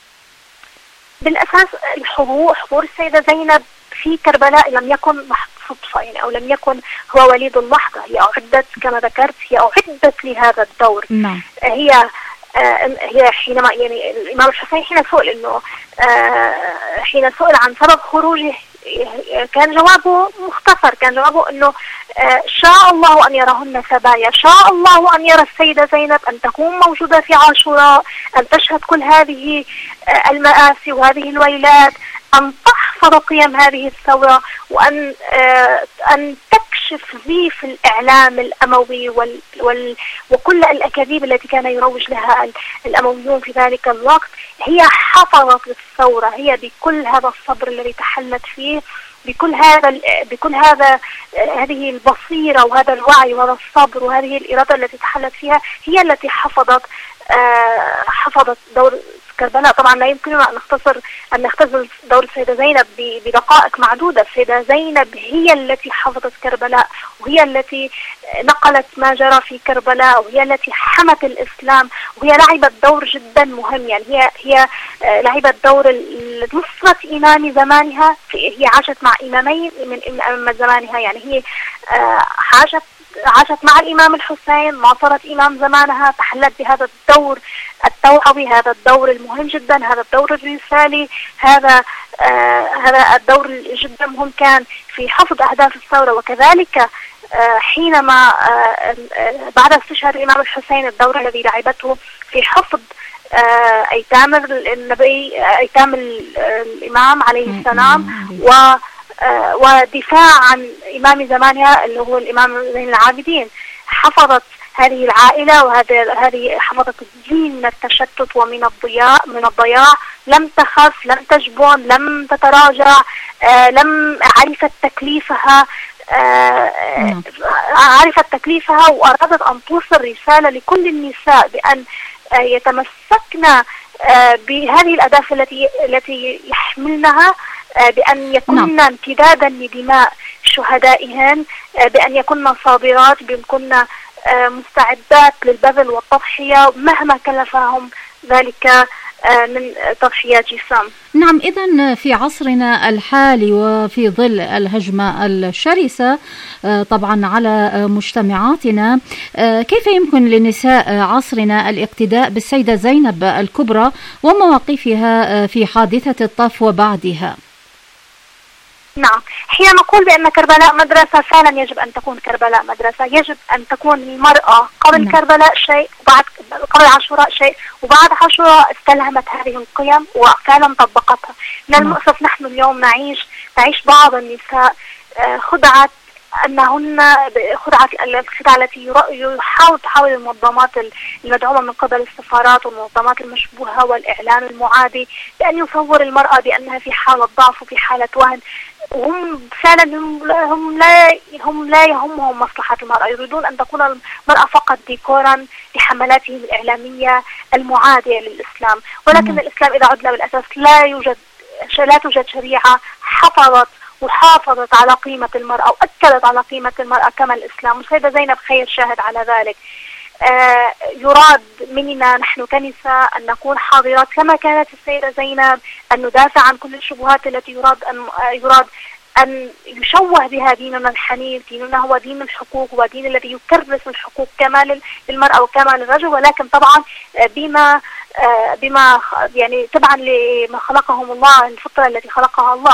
S8: بالأساس حضور السيدة زينب في كربلاء لم يكن صدفة يعني، أو لم يكن هو وليد اللحظة. هي أعدت كما ذكرت، هي أعدت لهذا الدور.
S5: نعم.
S8: هي حينما يعني الإمام الحسين حين سئل عن سبب خروجه كان جوابه مختصر، كان جوابه أنه شاء الله أن يرهن سبايا، شاء الله أن يرى السيدة زينب، أن تكون موجودة في عاشوراء، أن تشهد كل هذه المآسي وهذه الويلات، أن تحفظ قيم هذه الثورة، وأن تكشف زيف الإعلام الأموي وكل الأكاذيب التي كان يروج لها الأمويون في ذلك الوقت. هي حفظت الثورة، هي بكل هذا الصبر الذي تحلت فيه، بكل هذه البصيرة وهذا الوعي وهذا الصبر وهذه الإرادة التي تحلت فيها، هي التي حفظت دور كربلاء. طبعا لا يمكننا أن نختصر دور السيدة زينب بدقائق معدودة. السيدة زينب هي التي حفظت كربلاء، وهي التي نقلت ما جرى في كربلاء، وهي التي حمت الإسلام، وهي لعبت دور جدا مهم. يعني هي لعبت دور نصرة إمام زمانها. هي عاشت مع إمامين من أئمة زمانها، يعني هي عاشت مع الإمام الحسين، ناصرت إمام زمانها، تحلت بهذا الدور التوعوي، هذا الدور المهم جدا، هذا الدور الرسالي، هذا الدور جدا مهم كان في حفظ أهداف الثورة. وكذلك حينما بعد استشهاد الإمام الحسين الدور الذي لعبته في حفظ أيتام النبي، أيتام الإمام عليه السلام، ودفاع عن إمام زمانها اللي هو الإمام زين العابدين. حفظت هذه العائلة، وهذه حفظت الدين من التشتت ومن الضياع. لم تخف، لم تجبن، لم تتراجع، عرفت تكليفها وأرادت أن توصل رسالة لكل النساء بأن يتمسكن بهذه الأهداف التي يحملنها، بأن يكن امتدادا لدماء شهدائهن، بأن يكن صابرات، بأن يكن مستعدات للبذل والتضحية مهما كلفهم ذلك من تضحيات جسام.
S5: نعم، إذن في عصرنا الحالي وفي ظل الهجمة الشرسة طبعا على مجتمعاتنا، كيف يمكن لنساء عصرنا الاقتداء بالسيدة زينب الكبرى ومواقفها في حادثة الطف وبعدها؟
S8: نعم، حين نقول بأن كربلاء مدرسة، فعلا يجب أن تكون كربلاء مدرسة. يجب أن تكون المرأة قبل كربلاء شيء، وبعد قبل عاشوراء شيء، وبعد عاشوراء استلهمت هذه القيم وفعلا طبقتها. من المؤسف نحن اليوم نعيش بعض النساء خدعت الخدعة التي تحاول المنظمات المدعومة من قبل السفارات والمنظمات المشبوهة والإعلام المعادي بأن يصور المرأة بأنها في حالة ضعف وفي حالة وهن. وهم فعلا هم لا يهمهم مصلحة المرأة، يريدون أن تكون المرأة فقط ديكورا لحملاتهم الإعلامية المعادية للإسلام. ولكن الإسلام إذا عدنا بالأساس لا توجد شريعة وحافظت على قيمة المرأة وأكدت على قيمة المرأة كما الإسلام. والسيدة زينب خير شاهد على ذلك. يراد مننا نحن كنساء أن نكون حاضرات كما كانت السيدة زينب، أن ندافع عن كل الشبهات التي يراد أن يشوه بها ديننا الحنيف. ديننا هو دين الحقوق، هو دين الذي يكرس الحقوق كما للمرأة وكما للرجل، ولكن طبعا بما يعني تبعا لما خلقهم الله، الفطرة التي خلقها الله.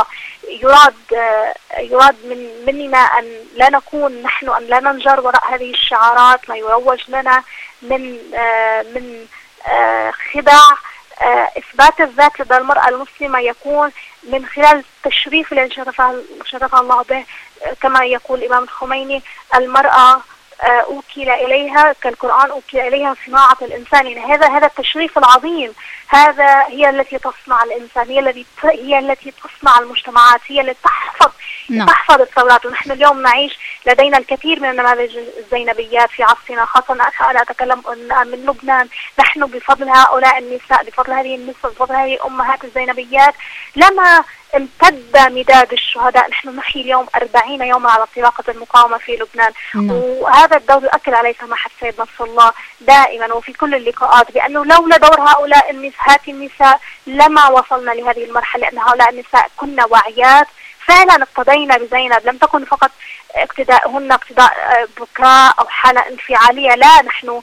S8: يراد مننا أن لا نكون نحن، أن لا ننجر وراء هذه الشعارات ما يروج لنا من خدع. إثبات الذات لدى المرأة المسلمة يكون من خلال التشريف الذي شرفها الله به، كما يقول الإمام الخميني: المرأة أوكل إليها كالقرآن أوكل إليها صناعة الإنسان. يعني هذا التشريف العظيم، هي التي تصنع الإنسان، هي التي تصنع المجتمعات، هي التي تحفظ الثورات. ونحن اليوم نعيش لدينا الكثير من النماذج الزينبيات في عصرنا، خاصة أنا أتكلم من لبنان. نحن بفضل هؤلاء النساء، بفضل هذه النساء، بفضل هذه الأمهات الزينبيات، لما امتد مداد الشهداء. نحن نحيي اليوم 40 يوما على انطلاقة المقاومة في لبنان. وهذا الدور يؤكد عليه سماحة السيد نصر الله دائما وفي كل اللقاءات، بأنه لولا دور هؤلاء النساء لما وصلنا لهذه المرحلة، لأن هؤلاء النساء كنا واعيات فعلا اقتدينا بزينب، لم تكن فقط اقتداء بكاء أو حالة انفعالية، لا، نحن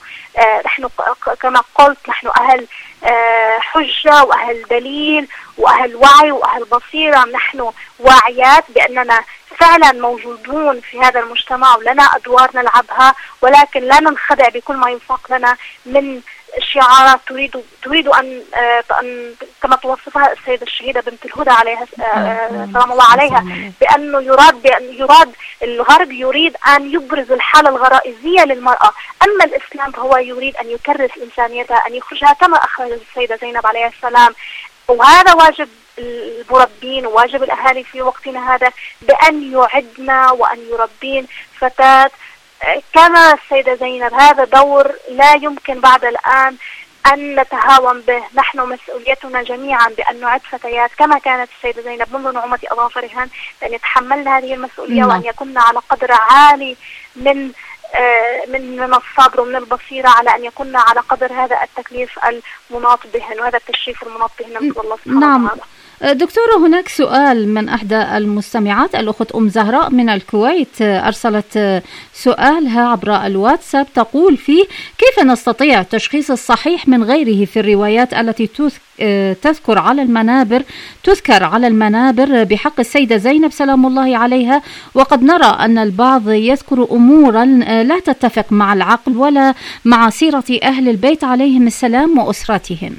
S8: كما قلت نحن أهل حجة وأهل دليل وأهل وعي وأهل بصيرة. نحن واعيات بأننا فعلا موجودون في هذا المجتمع ولنا أدوار نلعبها، ولكن لا ننخدع بكل ما ينفق لنا من شعارات تريد أن كما توصفها السيدة الشهيدة بنت الهدى عليها سلام الله عليها، بأنه يراد الغرب يريد أن يبرز الحالة الغرائزية للمرأة، أما الإسلام فهو يريد أن يكرس إنسانيتها، أن يخرجها كما أخرجت السيدة زينب عليها السلام. وهذا واجب المربين وواجب الأهالي في وقتنا هذا بأن يعدنا وأن يربين فتاة كما السيدة زينب. هذا دور لا يمكن بعد الآن أن نتهاون به. نحن مسؤوليتنا جميعا بأن نعد فتيات كما كانت السيدة زينب منذ نعومة أظافرهن، بأن يتحملنا هذه المسؤولية وأن يكون على قدر عالي من الصبر ومن البصيرة على أن يكون على قدر هذا التكليف المناط بهن وهذا التشريف المناط بهن نسأل الله سبحانه وتعالى.
S5: دكتورة، هناك سؤال من إحدى المستمعات، الأخت أم زهراء من الكويت، أرسلت سؤالها عبر الواتساب، تقول فيه: كيف نستطيع تشخيص الصحيح من غيره في الروايات التي تذكر على المنابر بحق السيدة زينب سلام الله عليها، وقد نرى أن البعض يذكر أمورا لا تتفق مع العقل ولا مع سيرة أهل البيت عليهم السلام وأسرتهم؟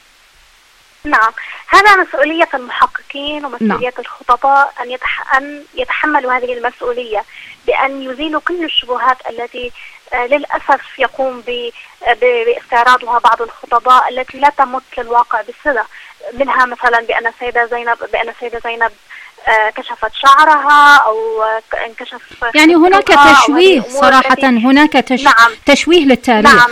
S8: نعم، هذا مسؤولية المحققين ومسؤولية الخطباء أن يتحملوا هذه المسؤولية بأن يزيلوا كل الشبهات التي للأسف يقوم باستعراضها بعض الخطباء التي لا تمت للواقع بصلة، منها مثلا بأن السيدة زينب كشفت شعرها أو انكشف،
S5: يعني هناك تشويه صراحة، هناك تشويه للتاريخ.
S8: نعم،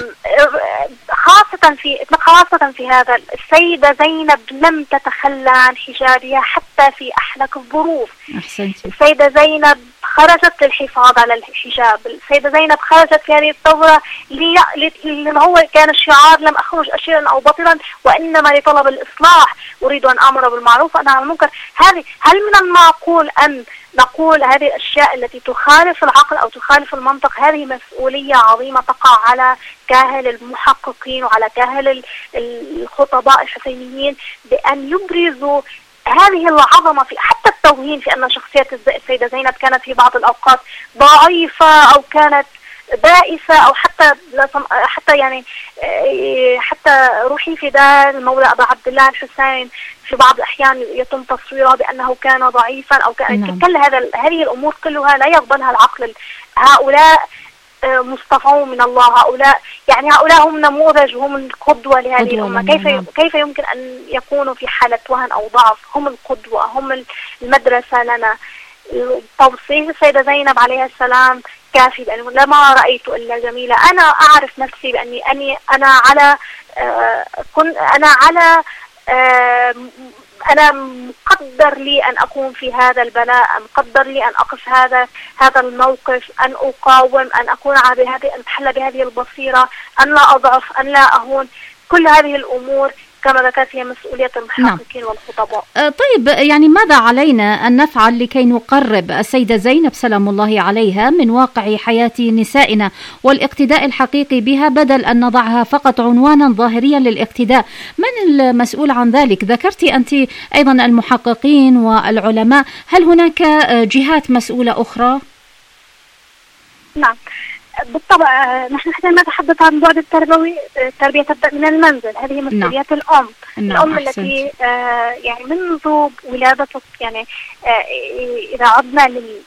S8: خاصة في هذا. السيدة زينب لم تتخلى عن حجابها حتى في أحلك الظروف. السيدة زينب خرجت للحفاظ على الحجاب، السيدة زينب خرجت في هذه الثورة اللي هو كان الشعار: لم أخرج أشيرا أو بطلا وإنما لطلب الإصلاح، أريد أن أمر بالمعروف وأنهى عن المنكر. هل من المعقول أن نقول هذه الأشياء التي تخالف العقل أو تخالف المنطق؟ هذه مسؤولية عظيمة تقع على كاهل المحققين وعلى كاهل الخطباء الحسينيين بأن يبرزوا هذه العظمة في حتى التوهين في أن شخصية السيدة زينب كانت في بعض الأوقات ضعيفة أو كانت بائسة أو حتى روحي فداء المولى أبا عبد الله الحسين في بعض الأحيان يتم تصويره بأنه كان ضعيفا أو كان كل هذه الأمور كلها لا يقبلها العقل. هؤلاء مصطفون من الله، هؤلاء هم نموذج، هم القدوة لهذه الأمة. كيف يمكن أن يكونوا في حالة وهن أو ضعف؟ هم القدوة، هم المدرسة لنا. توصيف السيدة زينب عليها السلام كافي، لأنه لما رأيت إلا جميلة. أنا أعرف نفسي بأني أنا مقدر لي أن أكون في هذا البلاء، مقدر لي أن أقف هذا الموقف، أن أقاوم، أن أكون أن أتحلى بهذه البصيرة، أن لا أضعف، أن لا أهون. كل هذه الأمور كما ذكرت هي مسؤولية المحققين والخطباء.
S5: طيب، يعني ماذا علينا أن نفعل لكي نقرب السيدة زينب سلام الله عليها من واقع حياة نسائنا والاقتداء الحقيقي بها، بدل أن نضعها فقط عنوانا ظاهريا للاقتداء؟ من المسؤول عن ذلك؟ ذكرت أنت أيضا المحققين والعلماء، هل هناك جهات مسؤولة أخرى؟
S8: نعم بالطبع، نحن حتى نتحدث عن بعد التربوي. التربية تبدأ من المنزل، هذه مسؤوليات الأم. الأم التي يعني منذ ولادة، يعني إذا عدنا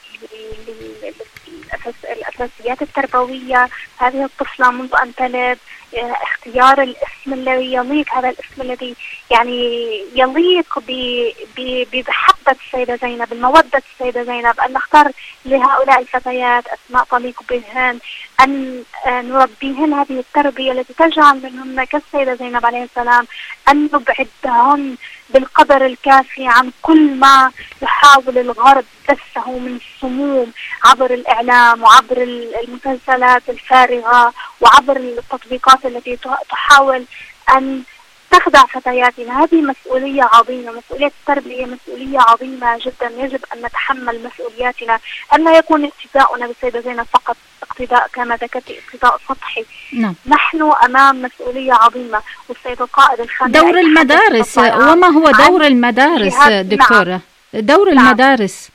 S8: الأساسيات التربوية، هذه الطفلة منذ أن تلد اختيار الاسم الذي يليق، هذا الاسم الذي يعني يليق بمحبة السيدة زينب، المودة السيدة زينب، أن نختار لهؤلاء الفتيات أسماء تليق بهن، أن نربيهن هذه التربية التي تجعل منهن كالسيدة زينب عليه السلام، أن نبعدهن بالقدر الكافي عن كل ما يحاول الغرب بثه من السموم عبر الإعلام وعبر المسلسلات الفارغة وعبر التطبيقات التي تحاول أن تخدع فتياتنا. هذه مسؤولية عظيمة، مسؤولية التربية مسؤولية عظيمة جدا، يجب أن نتحمل مسؤولياتنا، أن لا يكون اقتداؤنا بالسيدة زينب فقط اقتداء كما ذكرت اقتداء سطحي.
S5: نعم.
S8: نحن أمام مسؤولية عظيمة. والسيد القائد الخامنئي
S5: دور المدارس، وما هو دور المدارس دكتورة؟ دور المدارس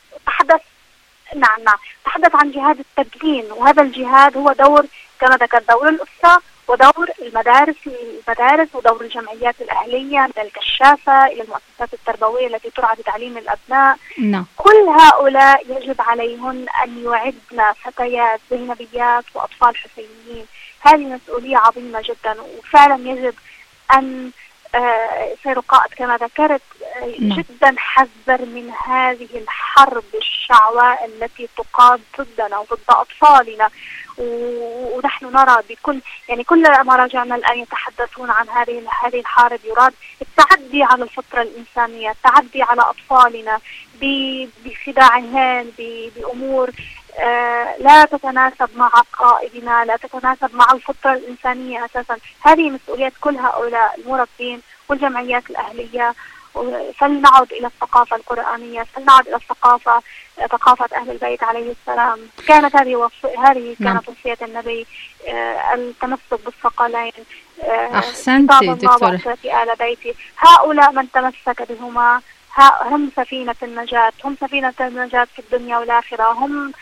S5: تحدث عن جهاد التدين، وهذا الجهاد هو دور كما ذكر دور الأسرة ودور المدارس ودور الجمعيات الأهلية من الكشافة إلى المؤسسات التربوية التي ترعى بتعليم الأبناء. كل هؤلاء يجب عليهن أن يعدن فتيات زينبيات وأطفال حسينيين. هذه مسؤولية عظيمة جدا، وفعلا يجب أن سير القائد كما ذكرت جدا حذر من هذه الحرب الشعواء التي تقاد ضدنا وضد أطفالنا. ونحن نرى كلما رجعنا الآن يتحدثون عن هذه الحرب، يراد التعدي على الفطرة الإنسانية، التعدي على أطفالنا بخداعهم بأمور لا تتناسب مع عقائدنا، لا تتناسب مع الفطرة الإنسانية أساسا. هذه مسؤولية كل هؤلاء المربين والجمعيات الأهلية. فلنعد إلى الثقافة القرآنية، فلنعد إلى ثقافة أهل البيت عليه السلام. كانت هذه كانت وصية النبي، التمسك بالثقلين. أحسنتي دكتورة.
S8: آل بيتي، هؤلاء من تمسك بهما هم سفينة النجاة، هم سفينة النجاة في الدنيا والآخرة،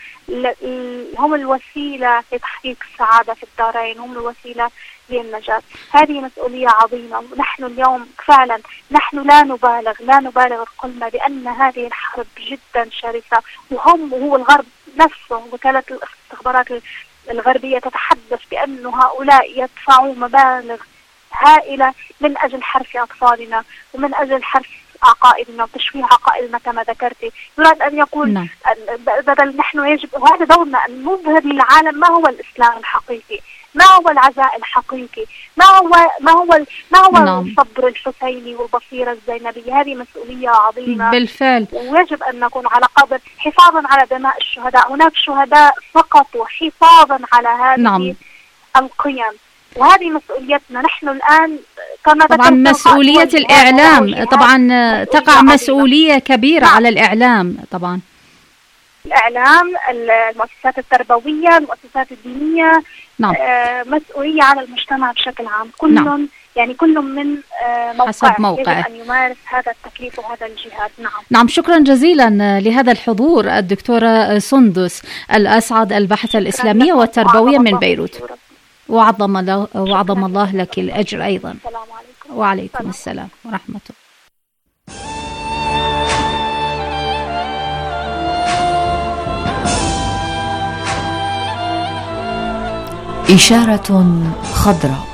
S8: هم الوسيلة لتحقيق السعادة في الدارين، هم الوسيلة للنجاة. هذه مسؤولية عظيمة. نحن اليوم فعلا لا نبالغ قلنا بأن هذه الحرب جدا شرسة، وهو الغرب نفسه، وكالة الاستخبارات الغربية تتحدث بأن هؤلاء يدفعوا مبالغ هائلة من أجل حرف أطفالنا ومن أجل حرف عقائدنا وتشويه عقائدنا كما ذكرتي. يراد أن يقول بدل نحن يجب، وهذا دورنا أن نظهر للعالم ما هو الإسلام الحقيقي، ما هو العزاء الحقيقي، ما هو الصبر الحسيني والبصيرة الزينبية. هذه مسؤولية عظيمة
S5: بالفعل،
S8: ويجب أن نكون على قدر حفاظا على دماء الشهداء. هناك شهداء سقطوا حفاظا على هذه القيم، وهذه مسؤوليتنا نحن الآن. كما
S5: طبعا مسؤولية الإعلام، طبعا تقع مسؤولية كبيرة على الإعلام، طبعا
S8: الإعلام، المؤسسات التربوية، المؤسسات الدينية. مسؤولية على المجتمع بشكل عام. كل من موقع يجب أن يمارس هذا التكليف وهذا الجهاد.
S5: نعم، شكرا جزيلا لهذا الحضور الدكتورة سندس الأسعد، الباحثة الإسلامية والتربوية من بيروت، وعظم الله لك الأجر أيضا.
S8: السلام عليكم.
S5: وعليكم السلام ورحمة الله.
S3: إشارة خضراء.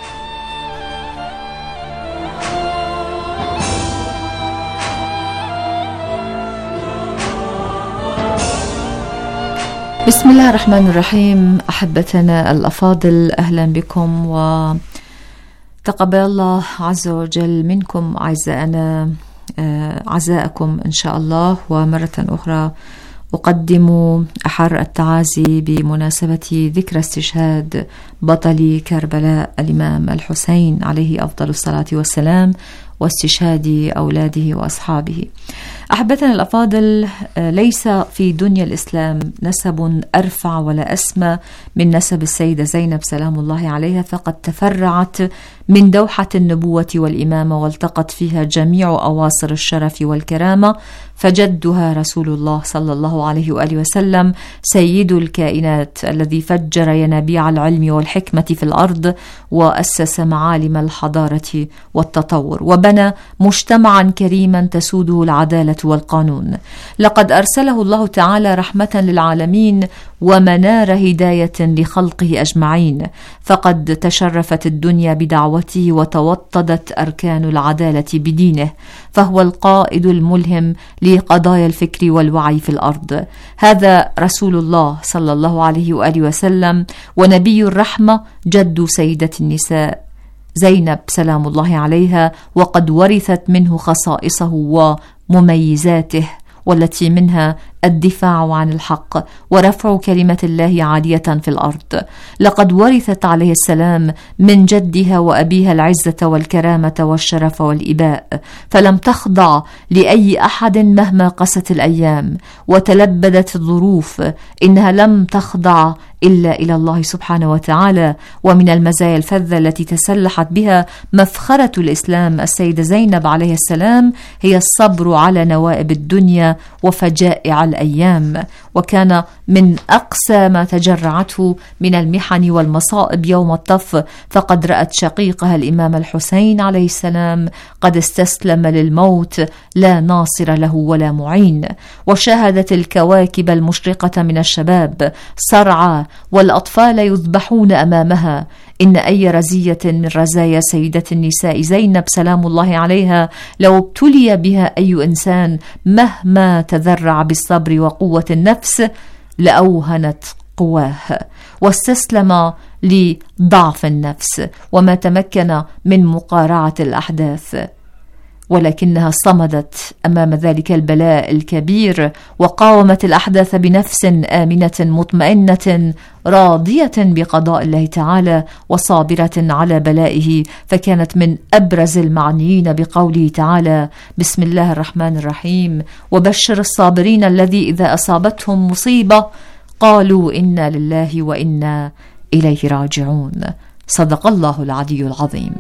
S3: بسم الله الرحمن الرحيم. أحبتنا الأفاضل، أهلا بكم وتقبل الله عز وجل منكم أعزائنا عزاءكم إن شاء الله. ومرة أخرى أقدم أحر التعازي بمناسبة ذكرى استشهاد بطل كربلاء الإمام الحسين عليه أفضل الصلاة والسلام، واستشهاد أولاده وأصحابه. أحبتنا الأفاضل، ليس في دنيا الإسلام نسب أرفع ولا أسمى من نسب السيدة زينب سلام الله عليها، فقد تفرعت من دوحة النبوة والإمامة والتقت فيها جميع أواصر الشرف والكرامة، فجدها رسول الله صلى الله عليه وآله وسلم سيد الكائنات الذي فجر ينابيع العلم والحكمة في الأرض، وأسس معالم الحضارة والتطور، وبنى مجتمعا كريما تسوده العدالة والقانون. لقد أرسله الله تعالى رحمة للعالمين ومنار هداية لخلقه أجمعين، فقد تشرفت الدنيا بدعوته وتوطدت أركان العدالة بدينه، فهو القائد الملهم لقضايا الفكر والوعي في الأرض. هذا رسول الله صلى الله عليه وآله وسلم، ونبي الرحمة، جد سيدة النساء زينب سلام الله عليها، وقد ورثت منه خصائصه ومميزاته، والتي منها الدفاع عن الحق ورفع كلمة الله عالية في الأرض. لقد ورثت عليه السلام من جدها وأبيها العزة والكرامة والشرف والإباء، فلم تخضع لأي أحد مهما قست الأيام وتلبدت الظروف، إنها لم تخضع إلا إلى الله سبحانه وتعالى. ومن المزايا الفذة التي تسلحت بها مفخرة الإسلام السيدة زينب عليه السلام هي الصبر على نوائب الدنيا وفجائع الأيام. وكان من أقسى ما تجرعته من المحن والمصائب يوم الطف، فقد رأت شقيقها الإمام الحسين عليه السلام قد استسلم للموت لا ناصر له ولا معين، وشاهدت الكواكب المشرقة من الشباب صرعى والأطفال يذبحون أمامها. إن أي رزية من رزايا سيدة النساء زينب سلام الله عليها لو ابتلي بها أي إنسان مهما تذرع بالصبر وقوة النفس لأوهنت قواه واستسلم لضعف النفس وما تمكن من مقارعة الأحداث، ولكنها صمدت أمام ذلك البلاء الكبير وقاومت الأحداث بنفس آمنة مطمئنة راضية بقضاء الله تعالى وصابرة على بلائه. فكانت من أبرز المعنيين بقوله تعالى: بسم الله الرحمن الرحيم، وبشر الصابرين الذي إذا أصابتهم مصيبة قالوا إنا لله وإنا إليه راجعون. صدق الله العلي العظيم.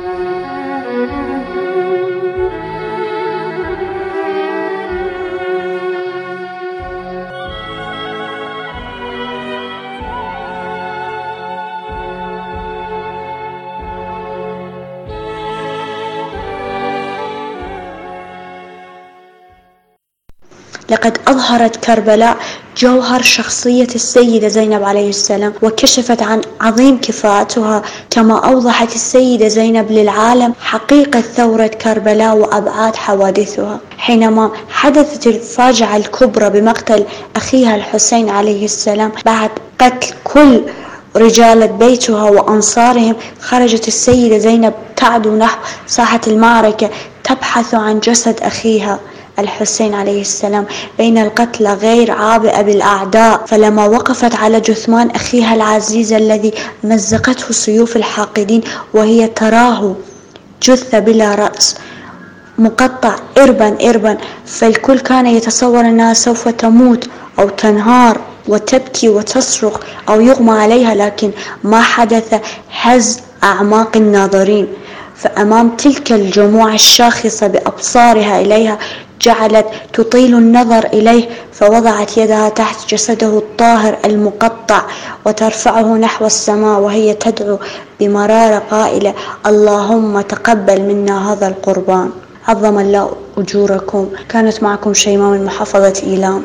S9: لقد أظهرت كربلاء جوهر شخصية السيدة زينب عليه السلام، وكشفت عن عظيم كفاءتها، كما أوضحت السيدة زينب للعالم حقيقة ثورة كربلاء وأبعاد حوادثها. حينما حدثت الفاجعة الكبرى بمقتل أخيها الحسين عليه السلام بعد قتل كل رجال بيتها وأنصارهم، خرجت السيدة زينب تعدو نحو ساحة المعركة تبحث عن جسد أخيها الحسين عليه السلام بين القتلى غير عابئة بالأعداء. فلما وقفت على جثمان أخيها العزيز الذي مزقته سيوف الحاقدين وهي تراه جثة بلا رأس مقطع إربا، فالكل كان يتصور أنها سوف تموت أو تنهار وتبكي وتصرخ أو يغمى عليها، لكن ما حدث هز أعماق الناظرين. فأمام تلك الجموع الشاخصة بأبصارها إليها جعلت تطيل النظر إليه، فوضعت يدها تحت جسده الطاهر المقطع وترفعه نحو السماء وهي تدعو بمرارة قائلة: اللهم تقبل منا هذا القربان. عظم الله أجوركم. كانت معكم شيماء من محافظة إيلام.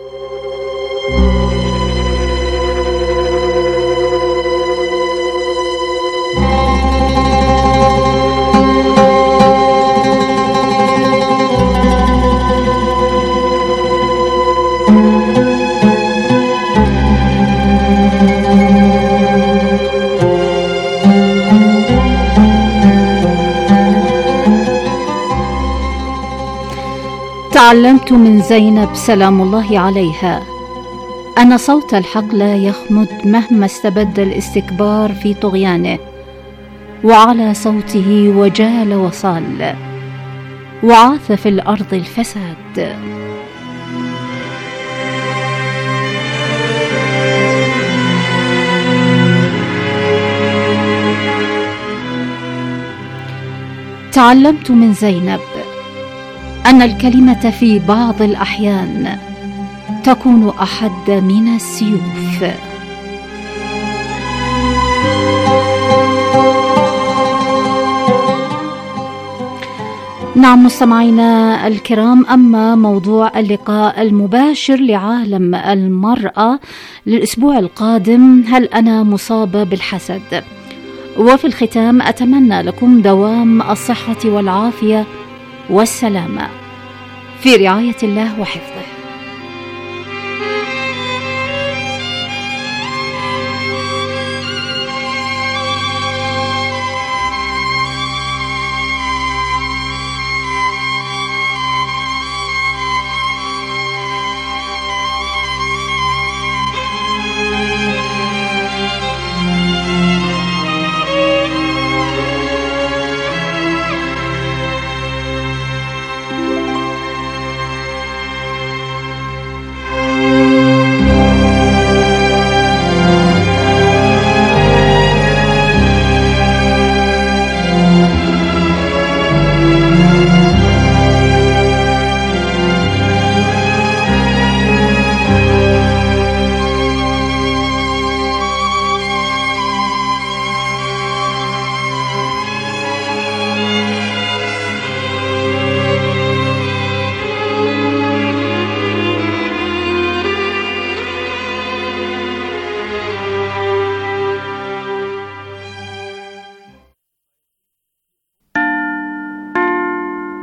S5: تعلمت من زينب سلام الله عليها أن صوت الحق لا يخمد مهما استبد الاستكبار في طغيانه، وعلى صوته وجال وصال وعاث في الأرض الفساد. تعلمت من زينب أن الكلمة في بعض الأحيان تكون أحد من السيوف. نعم مستمعينا الكرام، أما موضوع اللقاء المباشر لعالم المرأة للأسبوع القادم: هل أنا مصابة بالحسد؟ وفي الختام أتمنى لكم دوام الصحة والعافية والسلامة في رعاية الله وحفظه.